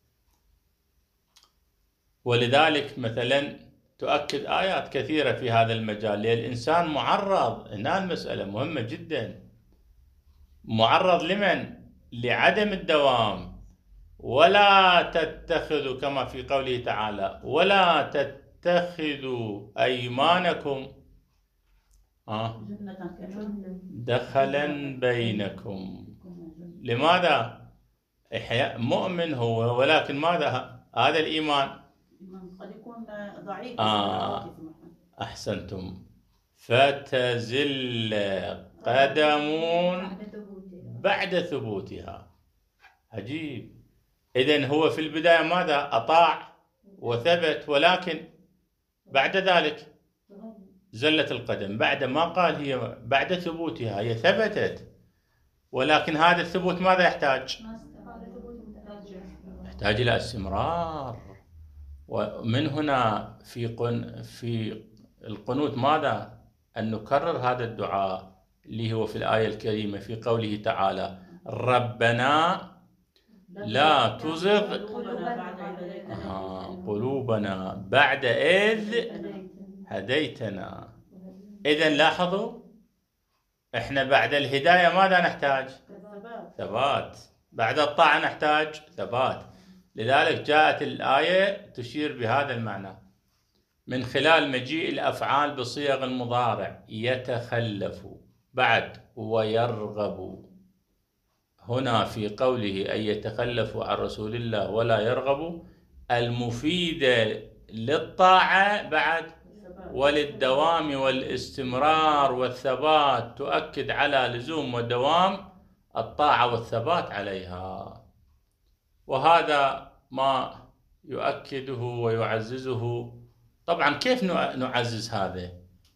ولذلك مثلا تؤكد آيات كثيرة في هذا المجال. الإنسان معرض، هنا المسألة مهمة جدا، معرض لمن؟ لعدم الدوام. ولا تتخذوا كما في قوله تعالى ولا تتخذوا أيمانكم آه دخلا بينكم. لماذا؟ إحياء مؤمن هو، ولكن ماذا هذا الإيمان؟ قد يكون ضعيف. آه أحسنتم. فتزل قدم بعد ثبوتها. عجيب. إذن هو في البداية ماذا؟ أطاع وثبت، ولكن بعد ذلك زلت القدم. بعد ما قال هي بعد ثبوتها، هي ثبتت، ولكن هذا الثبوت ماذا يحتاج؟ يحتاج إلى استمرار. ومن هنا في قن في القنوت ماذا؟ أن نكرر هذا الدعاء اللي هو في الآية الكريمة في قوله تعالى ربنا لا تزغ قلوبنا بعد إذ هديتنا. إذن لاحظوا، إحنا بعد الهداية ماذا نحتاج؟ ثبات. بعد الطاعة نحتاج ثبات. لذلك جاءت الآية تشير بهذا المعنى من خلال مجيء الأفعال بصيغ المضارع. يتخلف بعد ويرغب. هنا في قوله أن يتخلفوا عن رسول الله ولا يرغبوا، المفيدة للطاعة بعد وللدوام والاستمرار والثبات، تؤكد على لزوم ودوام الطاعة والثبات عليها. وهذا ما يؤكده ويعززه. طبعا كيف نعزز هذا؟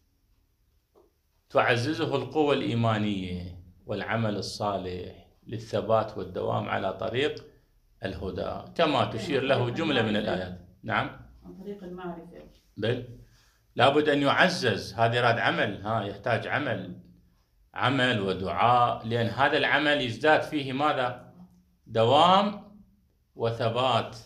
تعززه القوة الإيمانية والعمل الصالح للثبات والدوام على طريق الهدى، كما تشير له جملة من الآيات. نعم، عن طريق المعرفة. بل لابد أن يعزز. هذا يراد عمل، ها يحتاج عمل عمل ودعاء، لأن هذا العمل يزداد فيه ماذا؟ دوام وثبات.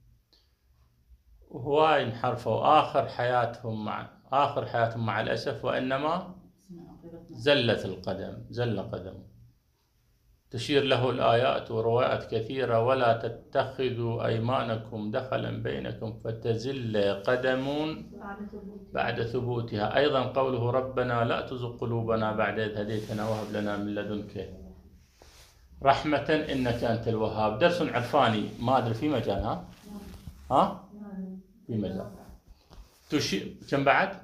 وهواي انحرفوا آخر حياتهم مع آخر حياتهم مع الأسف، وإنما زلت القدم، زل قدم. تشير له الآيات وروايات كثيرة ولا تتخذوا أيمانكم دخلا بينكم فتزل قدم بعد ثبوتها. أيضا قوله ربنا لا تزغ قلوبنا بعد إذ هديتنا وهب لنا من لدنك رحمة إنك أنت الوهاب. درس عرفاني، ما أدري في مجال ها؟ ها؟ في مجال. تشير كم بعد؟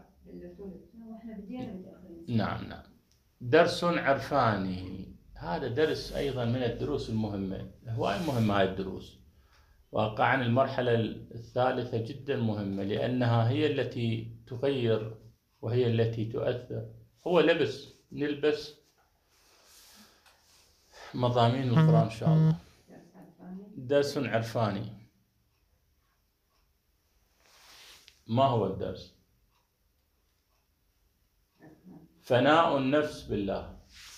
نعم نعم. درس عرفاني، هذا درس أيضا من الدروس المهمة. هواي مهمة هاي الدروس، واقعا المرحلة الثالثة جدا مهمة، لأنها هي التي تغير وهي التي تؤثر. هو لبس، نلبس مضامين القرآن إن شاء الله. درس عرفاني. ما هو الدرس؟ فناء النفس بالله.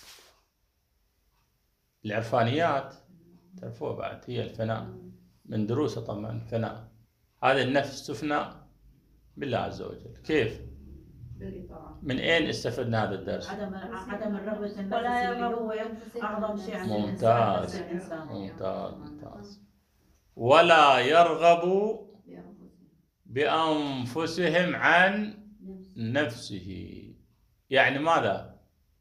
العرفانيات تعرفوها بعد، هي الفناء من دروسه طبعا. فناء هذا النفس تفنى بالله عز وجل. كيف؟ من أين استفدنا هذا الدرس؟ عدم عدم الرغبة النفس اللي هو أعظم شيء عند ممتاز الإنسان. ممتاز ممتاز. ولا يرغبوا بأنفسهم عن نفسه. يعني ماذا؟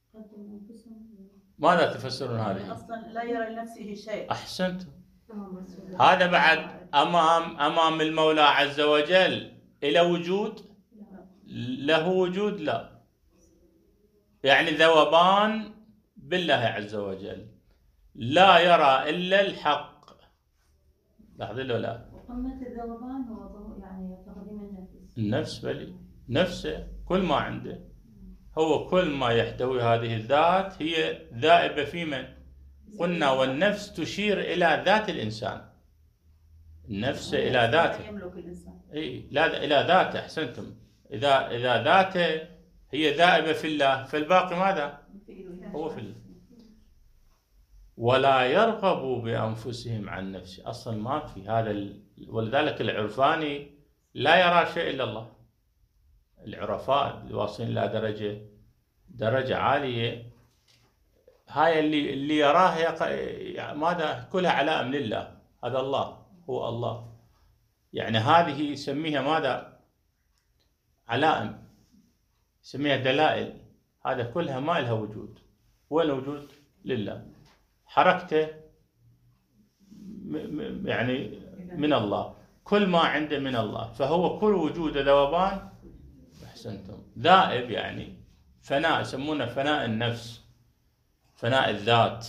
ماذا تفسرون هذه؟ أصلا لا يرى لنفسه شيء. أحسنت. هذا بعد أمام أمام المولى عز وجل إلى وجود؟ له وجود؟ لا. يعني ذوبان بالله عز وجل، لا يرى إلا الحق. لاحظين له لا؟ وقمة الذوبان هو يعني تقديم النفس. النفس بلي نفسه كل ما عنده، هو كل ما يحتوي هذه الذات هي ذائبة في من؟ قلنا والنفس تشير إلى ذات الإنسان، النفس إلى ذاته. يملك الإنسان. إيه لا إلى ذاته، أحسنتم. إذا إذا ذاته هي ذائبة في الله، فالباقي ماذا؟ هو في الله. ولا يرغبوا بأنفسهم عن نفسه، أصلا ما في هذا ال... ولذلك العرفاني لا يرى شيء إلا الله. العرفاء اللي واصلين إلى درجة درجة عالية، هاي اللي اللي يراه يق... ماذا؟ كلها علائم لله، هذا الله، هو الله. يعني هذه يسميها ماذا؟ علائم، يسميها دلائل. هذا كلها ما لها وجود، وين الوجود؟ لله. حركته م... م... يعني من الله، كل ما عنده من الله، فهو كل وجوده ذوبان. أحسنتم. ذائب يعني فناء، يسمونه فناء النفس، فناء الذات.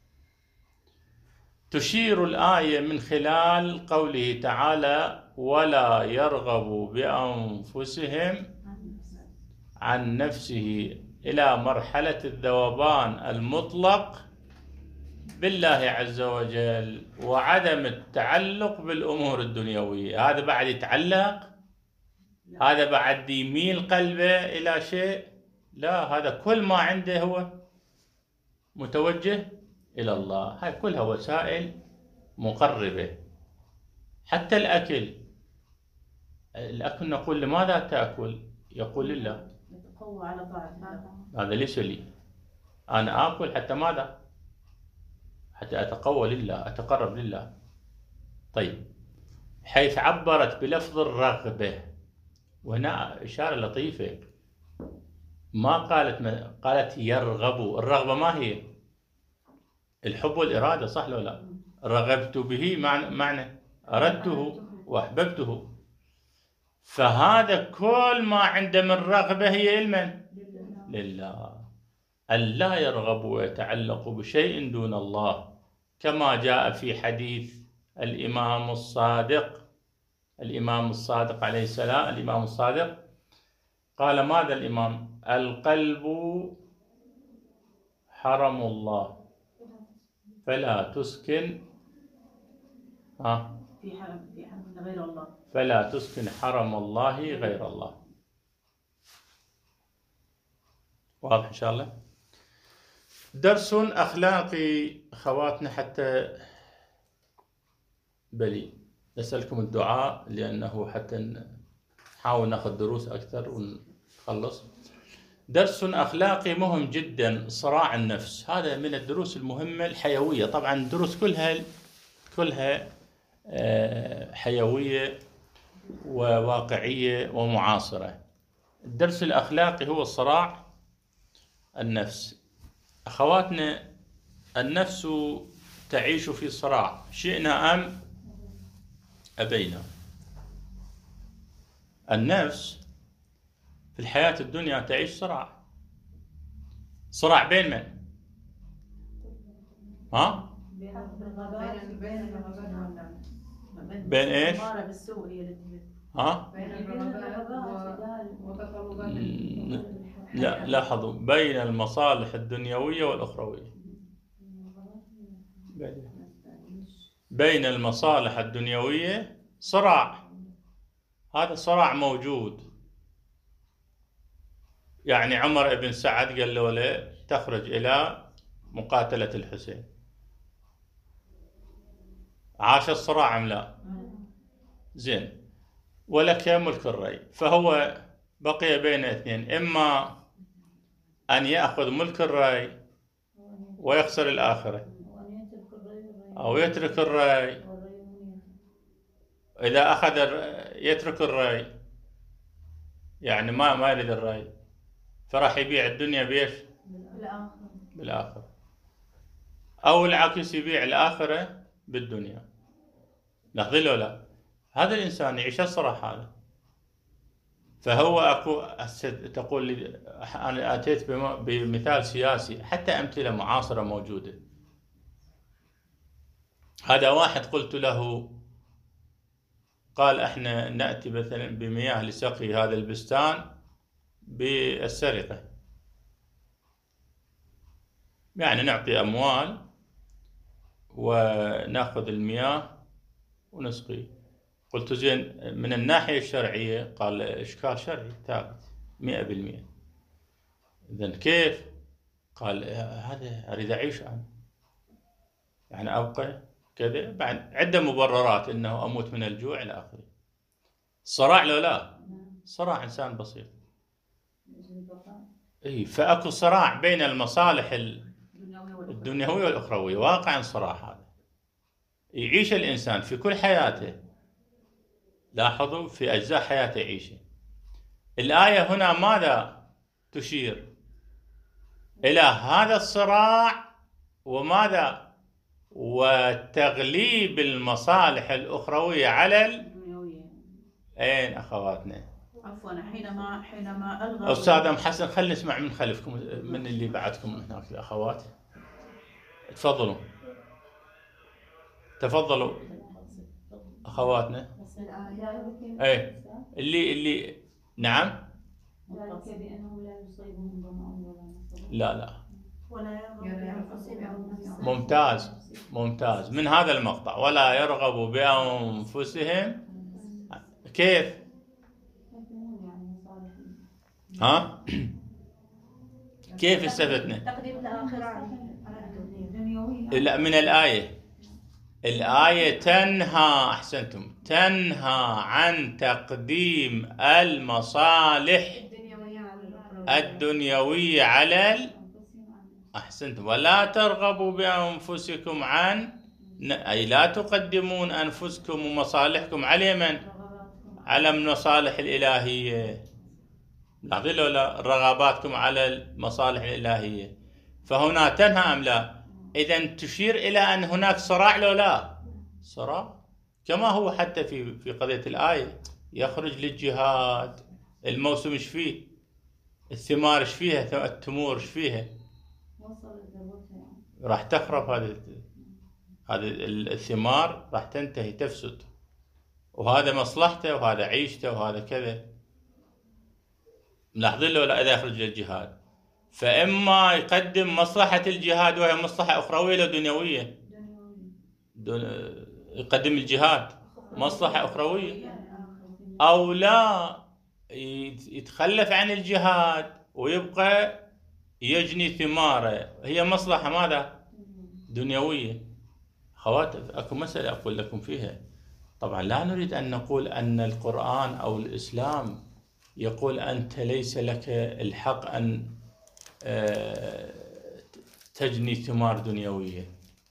تشير الآية من خلال قوله تعالى ولا يرغب بأنفسهم عن نفسه إلى مرحلة الذوبان المطلق بالله عز وجل وعدم التعلق بالأمور الدنيوية. هذا بعد يتعلق، هذا بعد يميل قلبه إلى شيء؟ لا، هذا كل ما عنده هو متوجه إلى الله. هاي كلها وسائل مقربة. حتى الأكل، الأكل نقول لماذا تأكل؟ يقول لله، يتقوى على طاعة الله. هذا ليس لي، أنا آكل حتى ماذا؟ حتى أتقوى لله، أتقرب لله. طيب، حيث عبرت بلفظ الرغبة، وهنا إشارة لطيفة، ما قالت قالت يرغب. الرغبة ما هي؟ الحب والإرادة، صح ولا لا؟ رغبت به معنى, معنى أردته وأحببته. فهذا كل ما عنده من رغبة هي لمن؟ لله. ألا يرغب ويتعلق بشيء دون الله، كما جاء في حديث الإمام الصادق الإمام الصادق عليه السلام. الإمام الصادق قال ماذا الإمام؟ القلب حرم الله فلا تسكن ها في حرم في حرم غير الله، فلا تسكن حرم الله غير الله. واضح إن شاء الله؟ درس أخلاقي أخواتنا، حتى بلي نسألكم الدعاء، لأنه حتى نحاول ناخذ دروس أكثر ونخلص. درس أخلاقي مهم جدا، صراع النفس. هذا من الدروس المهمة الحيوية. طبعا الدروس كلها كلها حيوية وواقعية ومعاصرة. الدرس الأخلاقي هو صراع النفس. أخواتنا، النفس تعيش في صراع، شئنا أم أبينا. النفس في الحياة الدنيا تعيش صراع. صراع بين من؟ ها؟ بين ايش؟ ها؟ لا، لاحظوا، بين المصالح الدنيوية والأخروية. بين المصالح الدنيوية صراع، هذا صراع موجود. يعني عمر بن سعد قال له لا تخرج إلى مقاتلة الحسين. عاش الصراع أم لا؟ زين. ولك ملك الري، فهو بقي بين اثنين، إما أن يأخذ ملك الري ويخسر الآخرة، أو يترك الري. إذا أخذ يترك الري يعني ما ما يريد الري، فراح يبيع الدنيا بيش؟ بالآخرة. أو العكس، يبيع الآخرة بالدنيا. لاحظين له لا؟ هذا الإنسان يعيش الصراع هذا. فهو أكو تقول لي أنا أتيت بمثال سياسي، حتى أمثلة معاصرة موجودة. هذا واحد قلت له قال احنا نأتي مثلا بمياه لسقي هذا البستان بالسرقة، يعني نعطي أموال ونأخذ المياه ونسقي. قلت زين من الناحية الشرعية، قال إشكال شرعي ثابت مئة بالمئة. إذن كيف؟ قال هذا أريد أعيش أنا، يعني أبقى كذا، بعد عدة مبررات إنه أموت من الجوع إلى آخره. صراع لو لا؟ صراع إنسان بسيط. إيه، فأكو صراع بين المصالح الدنيوية والأخروية، واقعا صراع هذا يعيش الإنسان في كل حياته. لاحظوا في أجزاء حياته يعيشه. الآية هنا ماذا تشير؟ إلى هذا الصراع، وماذا؟ وتغليب المصالح الأخروية على الدنيوية. أين أخواتنا؟ عفوا، حينما حينما ألغى أستاذ أم حسن، خلينا نسمع من خلفكم، من اللي بعدكم هناك الأخوات. تفضلوا تفضلوا أخواتنا. أي اللي اللي نعم. ذلك بأنهم لا يصيبهم ظمأ ولا نصب. لا لا ولا يرغب. ممتاز ممتاز من هذا المقطع، ولا يرغبوا بأنفسهم. كيف؟ ها؟ كيف استفدنا؟ تقديم الآخرة على الدنيا. لا، من الآية. الآية تنهى، أحسنتم، تنهى عن تقديم المصالح الدنيوية على ال... أحسنتم. ولا ترغبوا بأنفسكم عن، أي لا تقدمون أنفسكم ومصالحكم على من؟ على المصالح الإلهية. لاحظين ولا؟ رغباتكم على المصالح الإلهية. فهنا تنهى أم لا؟ إذن تشير إلى أن هناك صراع لو لا؟ صراع، كما هو حتى في في قضية الآية. يخرج للجهاد، الموسم ايش فيه؟ الثمار ايش فيها؟ التمور ايش فيها؟ راح تخرب هذه هذه الثمار، راح تنتهي تفسد، وهذا مصلحته وهذا عيشته وهذا كذا. ملاحظين له لا؟ إذا يخرج للجهاد، فإما يقدم مصلحة الجهاد وهي مصلحة أخروية لو دنيوية. يقدم الجهاد مصلحة أخروية، أو لا يتخلف عن الجهاد ويبقى يجني ثماره، هي مصلحة ماذا؟ دنيوية. خوات، أكو مسألة أقول لكم فيها. طبعا لا نريد أن نقول أن القرآن أو الإسلام يقول أنت ليس لك الحق أن تجني ثمار دنيوية.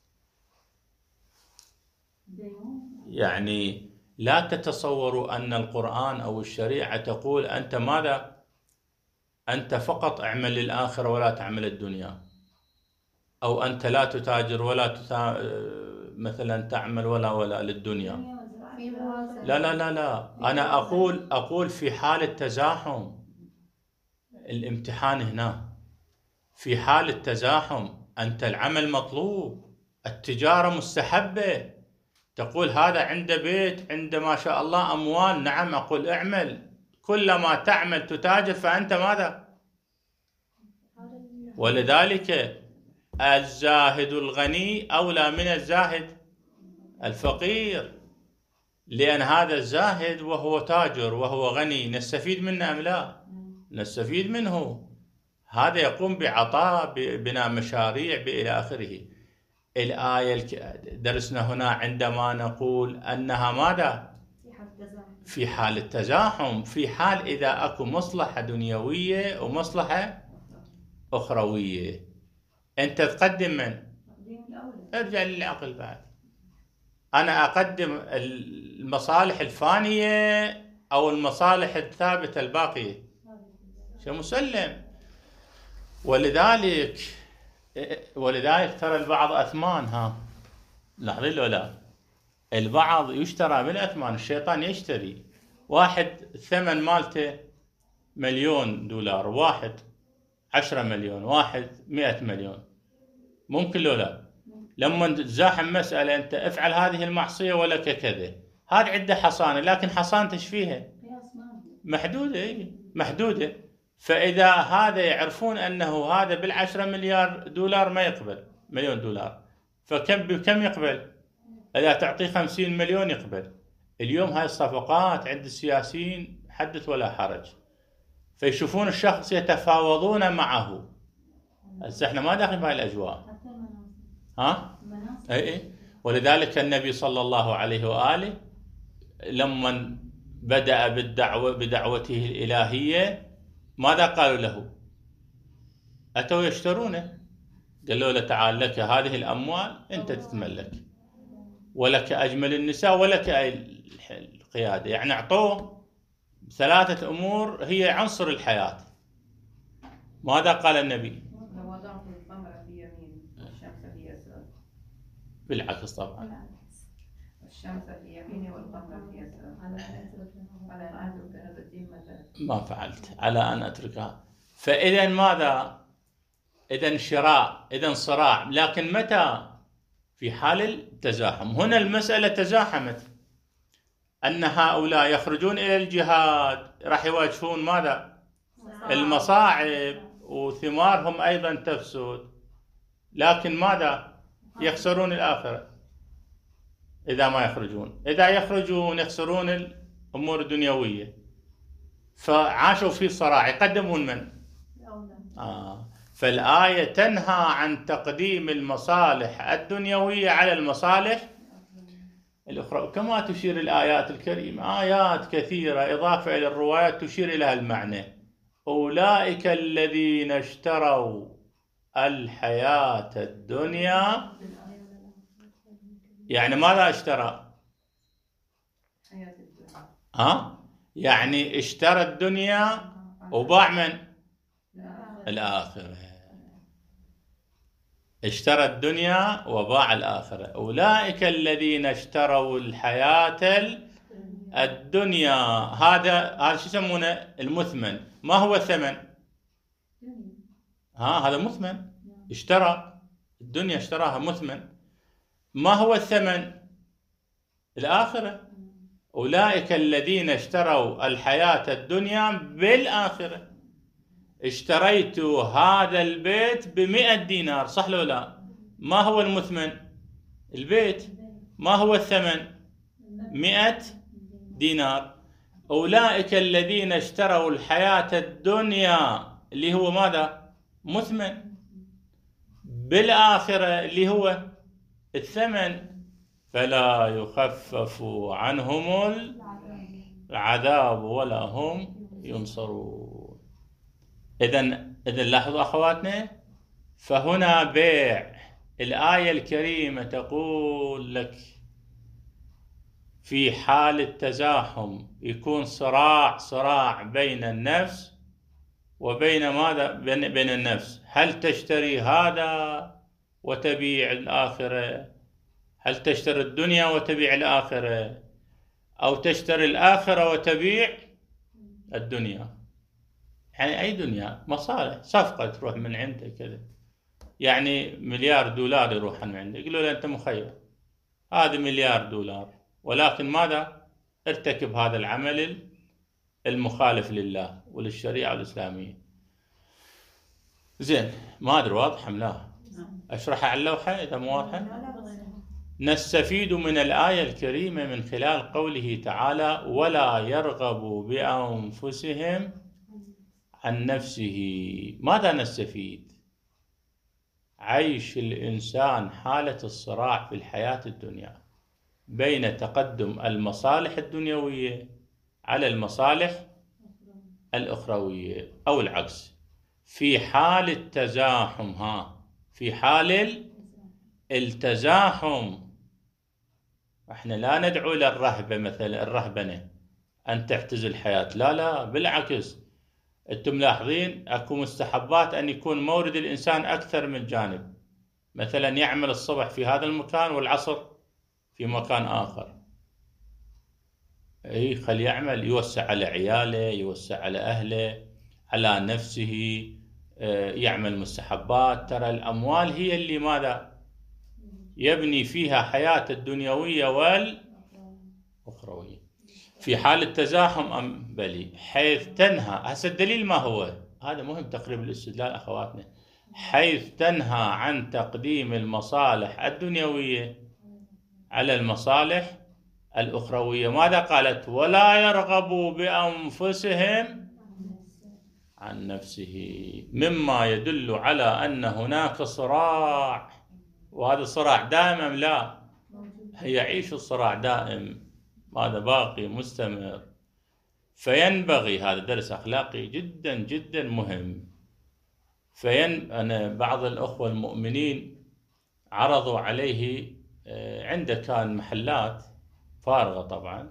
يعني لا تتصوروا أن القرآن أو الشريعة تقول أنت ماذا؟ أنت فقط اعمل للآخرة ولا تعمل الدنيا، أو أنت لا تتاجر ولا تتا... مثلا تعمل ولا ولا للدنيا. لا لا لا لا، أنا أقول أقول في حال التزاحم، الامتحان هنا في حال التزاحم، أنت العمل مطلوب، التجارة مستحبة. تقول هذا عنده بيت، عنده ما شاء الله أموال، نعم أقول اعمل، كلما تعمل تتاجر فأنت ماذا؟ ولذلك الزاهد الغني أولى من الزاهد الفقير، لأن هذا الزاهد وهو تاجر وهو غني نستفيد منه أم لا؟ نستفيد منه. هذا يقوم بعطاء، ببناء مشاريع إلى آخره. الآية درسنا هنا عندما نقول أنها ماذا؟ في حال التزاحم، في حال إذا أكو مصلحة دنيوية ومصلحة أخروية، أنت تقدم من؟ ارجع للعقل بعد. أنا أقدم المصالح الفانية أو المصالح الثابتة الباقية، شيء مسلم. ولذلك ولذلك ترى البعض أثمان، ها لاحظين له لا؟ البعض يشترى بالأثمان، الشيطان يشتري واحد الثمن مالته مليون دولار، واحد عشرة مليون، واحد مئة مليون، ممكن لو لا؟ لما تزاحم مسألة أنت افعل هذه المعصية ولك كذا، هذا عنده حصانة، لكن حصانته ايش فيها؟ قياس ما محدودة، اي محدودة. فإذا هذا يعرفون أنه هذا بالعشرة مليار دولار ما يقبل، مليون دولار، فكم بكم يقبل؟ إذا تعطيه خمسين مليون يقبل. اليوم هاي الصفقات عند السياسيين حدث ولا حرج، فيشوفون الشخص يتفاوضون معه. هسه احنا ما داخلين بهاي الأجواء. حتى المناصب. ها؟ المناصب. اي اي. ولذلك النبي صلى الله عليه وآله لما بدأ بالدعوة بدعوته الإلهية ماذا قالوا له؟ أتوا يشترونه، قالوا له تعال لك هذه الأموال أنت تتملك، ولك أجمل النساء، ولك القيادة. يعني أعطوه ثلاثة أمور هي عنصر الحياة. ماذا قال النبي؟ ووضعت القمر في يمين والشمس في يسار. بالعكس طبعا. الشمس في يميني والقمر في يسار. على أن أترك هذا الدين مثلا. ما فعلت على أن أتركها. فإذا ماذا؟ إذا شراء، إذا صراع، لكن متى؟ في حال التزاحم. هنا المسألة تزاحمت، أن هؤلاء يخرجون إلى الجهاد راح يواجهون ماذا؟ المصاعب، وثمارهم أيضا تفسد، لكن ماذا؟ يخسرون الآخرة إذا ما يخرجون. إذا يخرجون يخسرون الأمور الدنيوية، فعاشوا في صراع. يقدمون من؟ آه. فالآية تنهى عن تقديم المصالح الدنيوية على المصالح الأخرى، كما تشير الآيات الكريمة. آيات كثيرة إضافة إلى الروايات تشير إلى المعنى. أولئك الذين اشتروا الحياة الدنيا، يعني ماذا اشترى؟ حياة الدنيا. ها؟ يعني اشترى الدنيا وباع من؟ الآخرة. اشترى الدنيا وباع الآخرة. أولئك الذين اشتروا الحياة الدنيا. هذا هذا شو يسمونه؟ المثمن. ما هو الثمن؟ ها هذا مثمن. اشترى الدنيا، اشتراها مثمن. ما هو الثمن؟ الآخرة. أولئك الذين اشتروا الحياة الدنيا بالآخرة. اشتريت هذا البيت بمئة دينار، صح لو لا؟ ما هو المثمن؟ البيت. ما هو الثمن؟ مئة دينار. أولئك الذين اشتروا الحياة الدنيا اللي هو ماذا؟ مثمن، بالآخرة اللي هو الثمن، فلا يخفف عنهم العذاب ولا هم ينصرون. إذن إذن لاحظوا أخواتنا، فهنا بيع. الآية الكريمة تقول لك في حال التزاحم يكون صراع صراع بين النفس وبين ماذا؟ بين, بين النفس. هل تشتري هذا وتبيع الآخرة؟ هل تشتري الدنيا وتبيع الآخرة؟ أو تشتري الآخرة وتبيع الدنيا؟ يعني أي دنيا؟ مصالح، صفقة تروح من عندك كذا. يعني مليار دولار يروح من عندك، يقولوا له أنت مخير، هذا مليار دولار، ولكن ماذا؟ ارتكب هذا العمل المخالف لله وللشريعة الإسلامية. زين، ما أدري واضح أم لا؟ أشرحها على اللوحة إذا مو واضحة. نستفيد من الآية الكريمة من خلال قوله تعالى: ولا يرغبوا بأنفسهم عن نفسه. ماذا نستفيد؟ عيش الإنسان حالة الصراع في الحياة الدنيا بين تقدم المصالح الدنيوية على المصالح الأخروية، أو العكس. في حال التزاحم، ها في حال التزاحم احنا لا ندعو إلى الرهبة، مثلا الرهبنة أن تعتزل الحياة، لا لا، بالعكس. أنتم ملاحظين أكو مستحبات أن يكون مورد الإنسان أكثر من جانب، مثلا يعمل الصبح في هذا المكان والعصر في مكان آخر. أي خل يعمل، يوسع على عياله، يوسع على أهله، على نفسه، يعمل مستحبات. ترى الأموال هي اللي ماذا؟ يبني فيها حياة الدنيوية والأخروية. في حال التزاحم أم بلي، حيث تنهى. هسه الدليل ما هو؟ هذا مهم تقريب الاستدلال أخواتنا. حيث تنهى عن تقديم المصالح الدنيوية على المصالح الأخروية. ماذا قالت؟ ولا يرغبوا بأنفسهم عن نفسه، مما يدل على أن هناك صراع، وهذا الصراع دائم أم لا؟ يعيش الصراع دائم، هذا باقي مستمر. فينبغي، هذا درس أخلاقي جدا جدا مهم. فين أنا بعض الأخوة المؤمنين عرضوا عليه، عنده كان محلات فارغة طبعا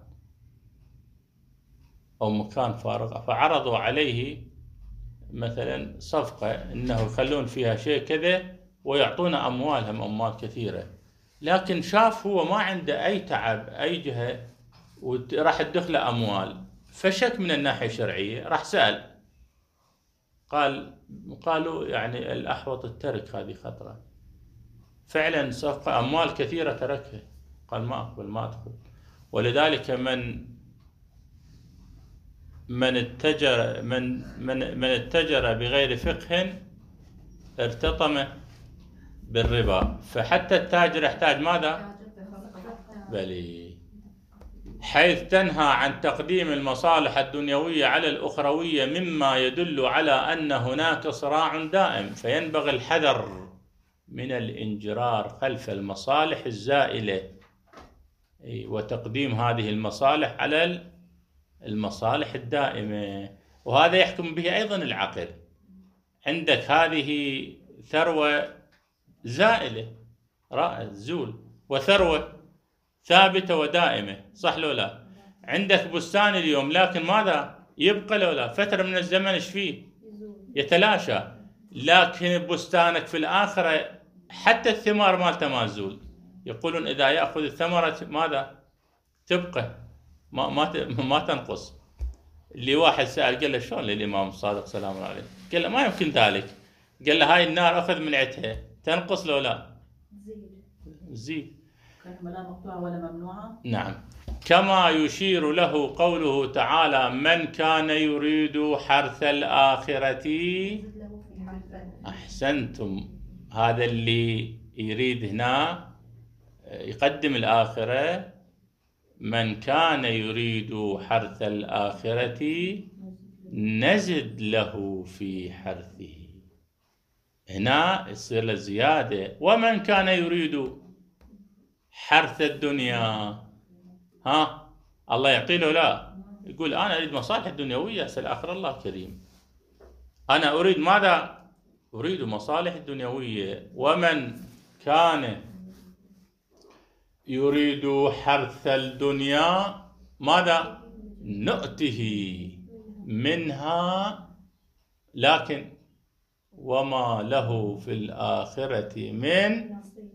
أو مكان فارغ، فعرضوا عليه مثلا صفقة إنه يخلون فيها شيء كذا ويعطونا أموالهم، أموال كثيرة. لكن شاف هو ما عنده أي تعب أي جهة وراح تدخله أموال، فشك من الناحية الشرعية، راح سأل، قال قالوا يعني الأحوط الترك، هذه خطرة. فعلا صفقة أموال كثيرة تركها، قال ما أقبل ما أدخل. ولذلك من من اتجر من من من اتجر بغير فقه ارتطم بالربا. فحتى التاجر يحتاج ماذا؟ بلي. حيث تنهى عن تقديم المصالح الدنيوية على الأخروية، مما يدل على أن هناك صراع دائم، فينبغي الحذر من الانجرار خلف المصالح الزائلة وتقديم هذه المصالح على المصالح الدائمة. وهذا يحكم به أيضا العقل. عندك هذه ثروة زائلة رائع زول، وثروة ثابتة ودائمة، صح لو لا؟ عندك بستان اليوم لكن ماذا؟ يبقى لو لا فترة من الزمن ايش فيه؟ يتلاشى. لكن بستانك في الآخرة حتى الثمار مالته ما تزول. يقولون إذا يأخذ الثمرة ماذا؟ تبقى ما ما ما تنقص. اللي واحد سأل قال له شلون للإمام الصادق سلام الله عليه؟ قال له ما يمكن ذلك. قال له هاي النار أخذ من عتها تنقص لو لا؟ تزيد. كانت لا مقطوعة ولا ممنوعة. نعم. كما يشير له قوله تعالى: من كان يريد حرث الآخرة. أحسنتم. هذا اللي يريد هنا يقدم الآخرة. من كان يريد حرث الآخرة نزد له في حرثه. هنا يصير له زيادة. ومن كان يريد حرث الدنيا، ها الله يعطي له لا؟ يقول أنا أريد مصالح الدنيوية، الآخرة الله كريم. أنا أريد ماذا؟ أريد مصالح الدنيوية. ومن كان يريد حرث الدنيا ماذا؟ نؤته منها، لكن وما له في الآخرة من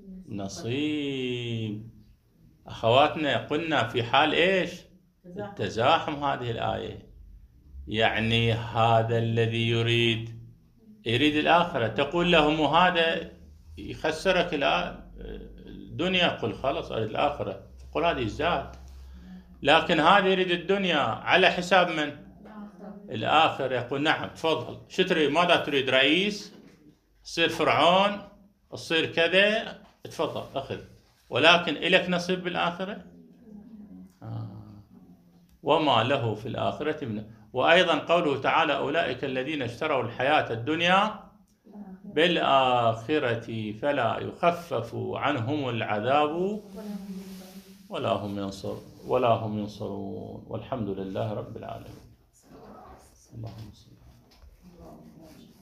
نصيب. أخواتنا قلنا في حال إيش؟ التزاحم هذه الآية. يعني هذا الذي يريد يريد الآخرة، تقول لهم هذا يخسرك الدنيا، قل خلاص أريد الآخرة، قل هذه الزاد. لكن هذا يريد الدنيا على حساب من؟ الآخرة. يقول نعم تفضل، شو تريد؟ ماذا تريد؟ رئيس؟ تصير فرعون؟ تصير كذا؟ تفضل أخذ، ولكن إلك نصيب بالآخرة. آه. وما له في الآخرة من. وأيضا قوله تعالى: أولئك الذين اشتروا الحياة الدنيا بالآخرة فلا يخفف عنهم العذاب ولا هم ينصر ولا هم ينصرون. والحمد لله رب العالمين. اللهم صل.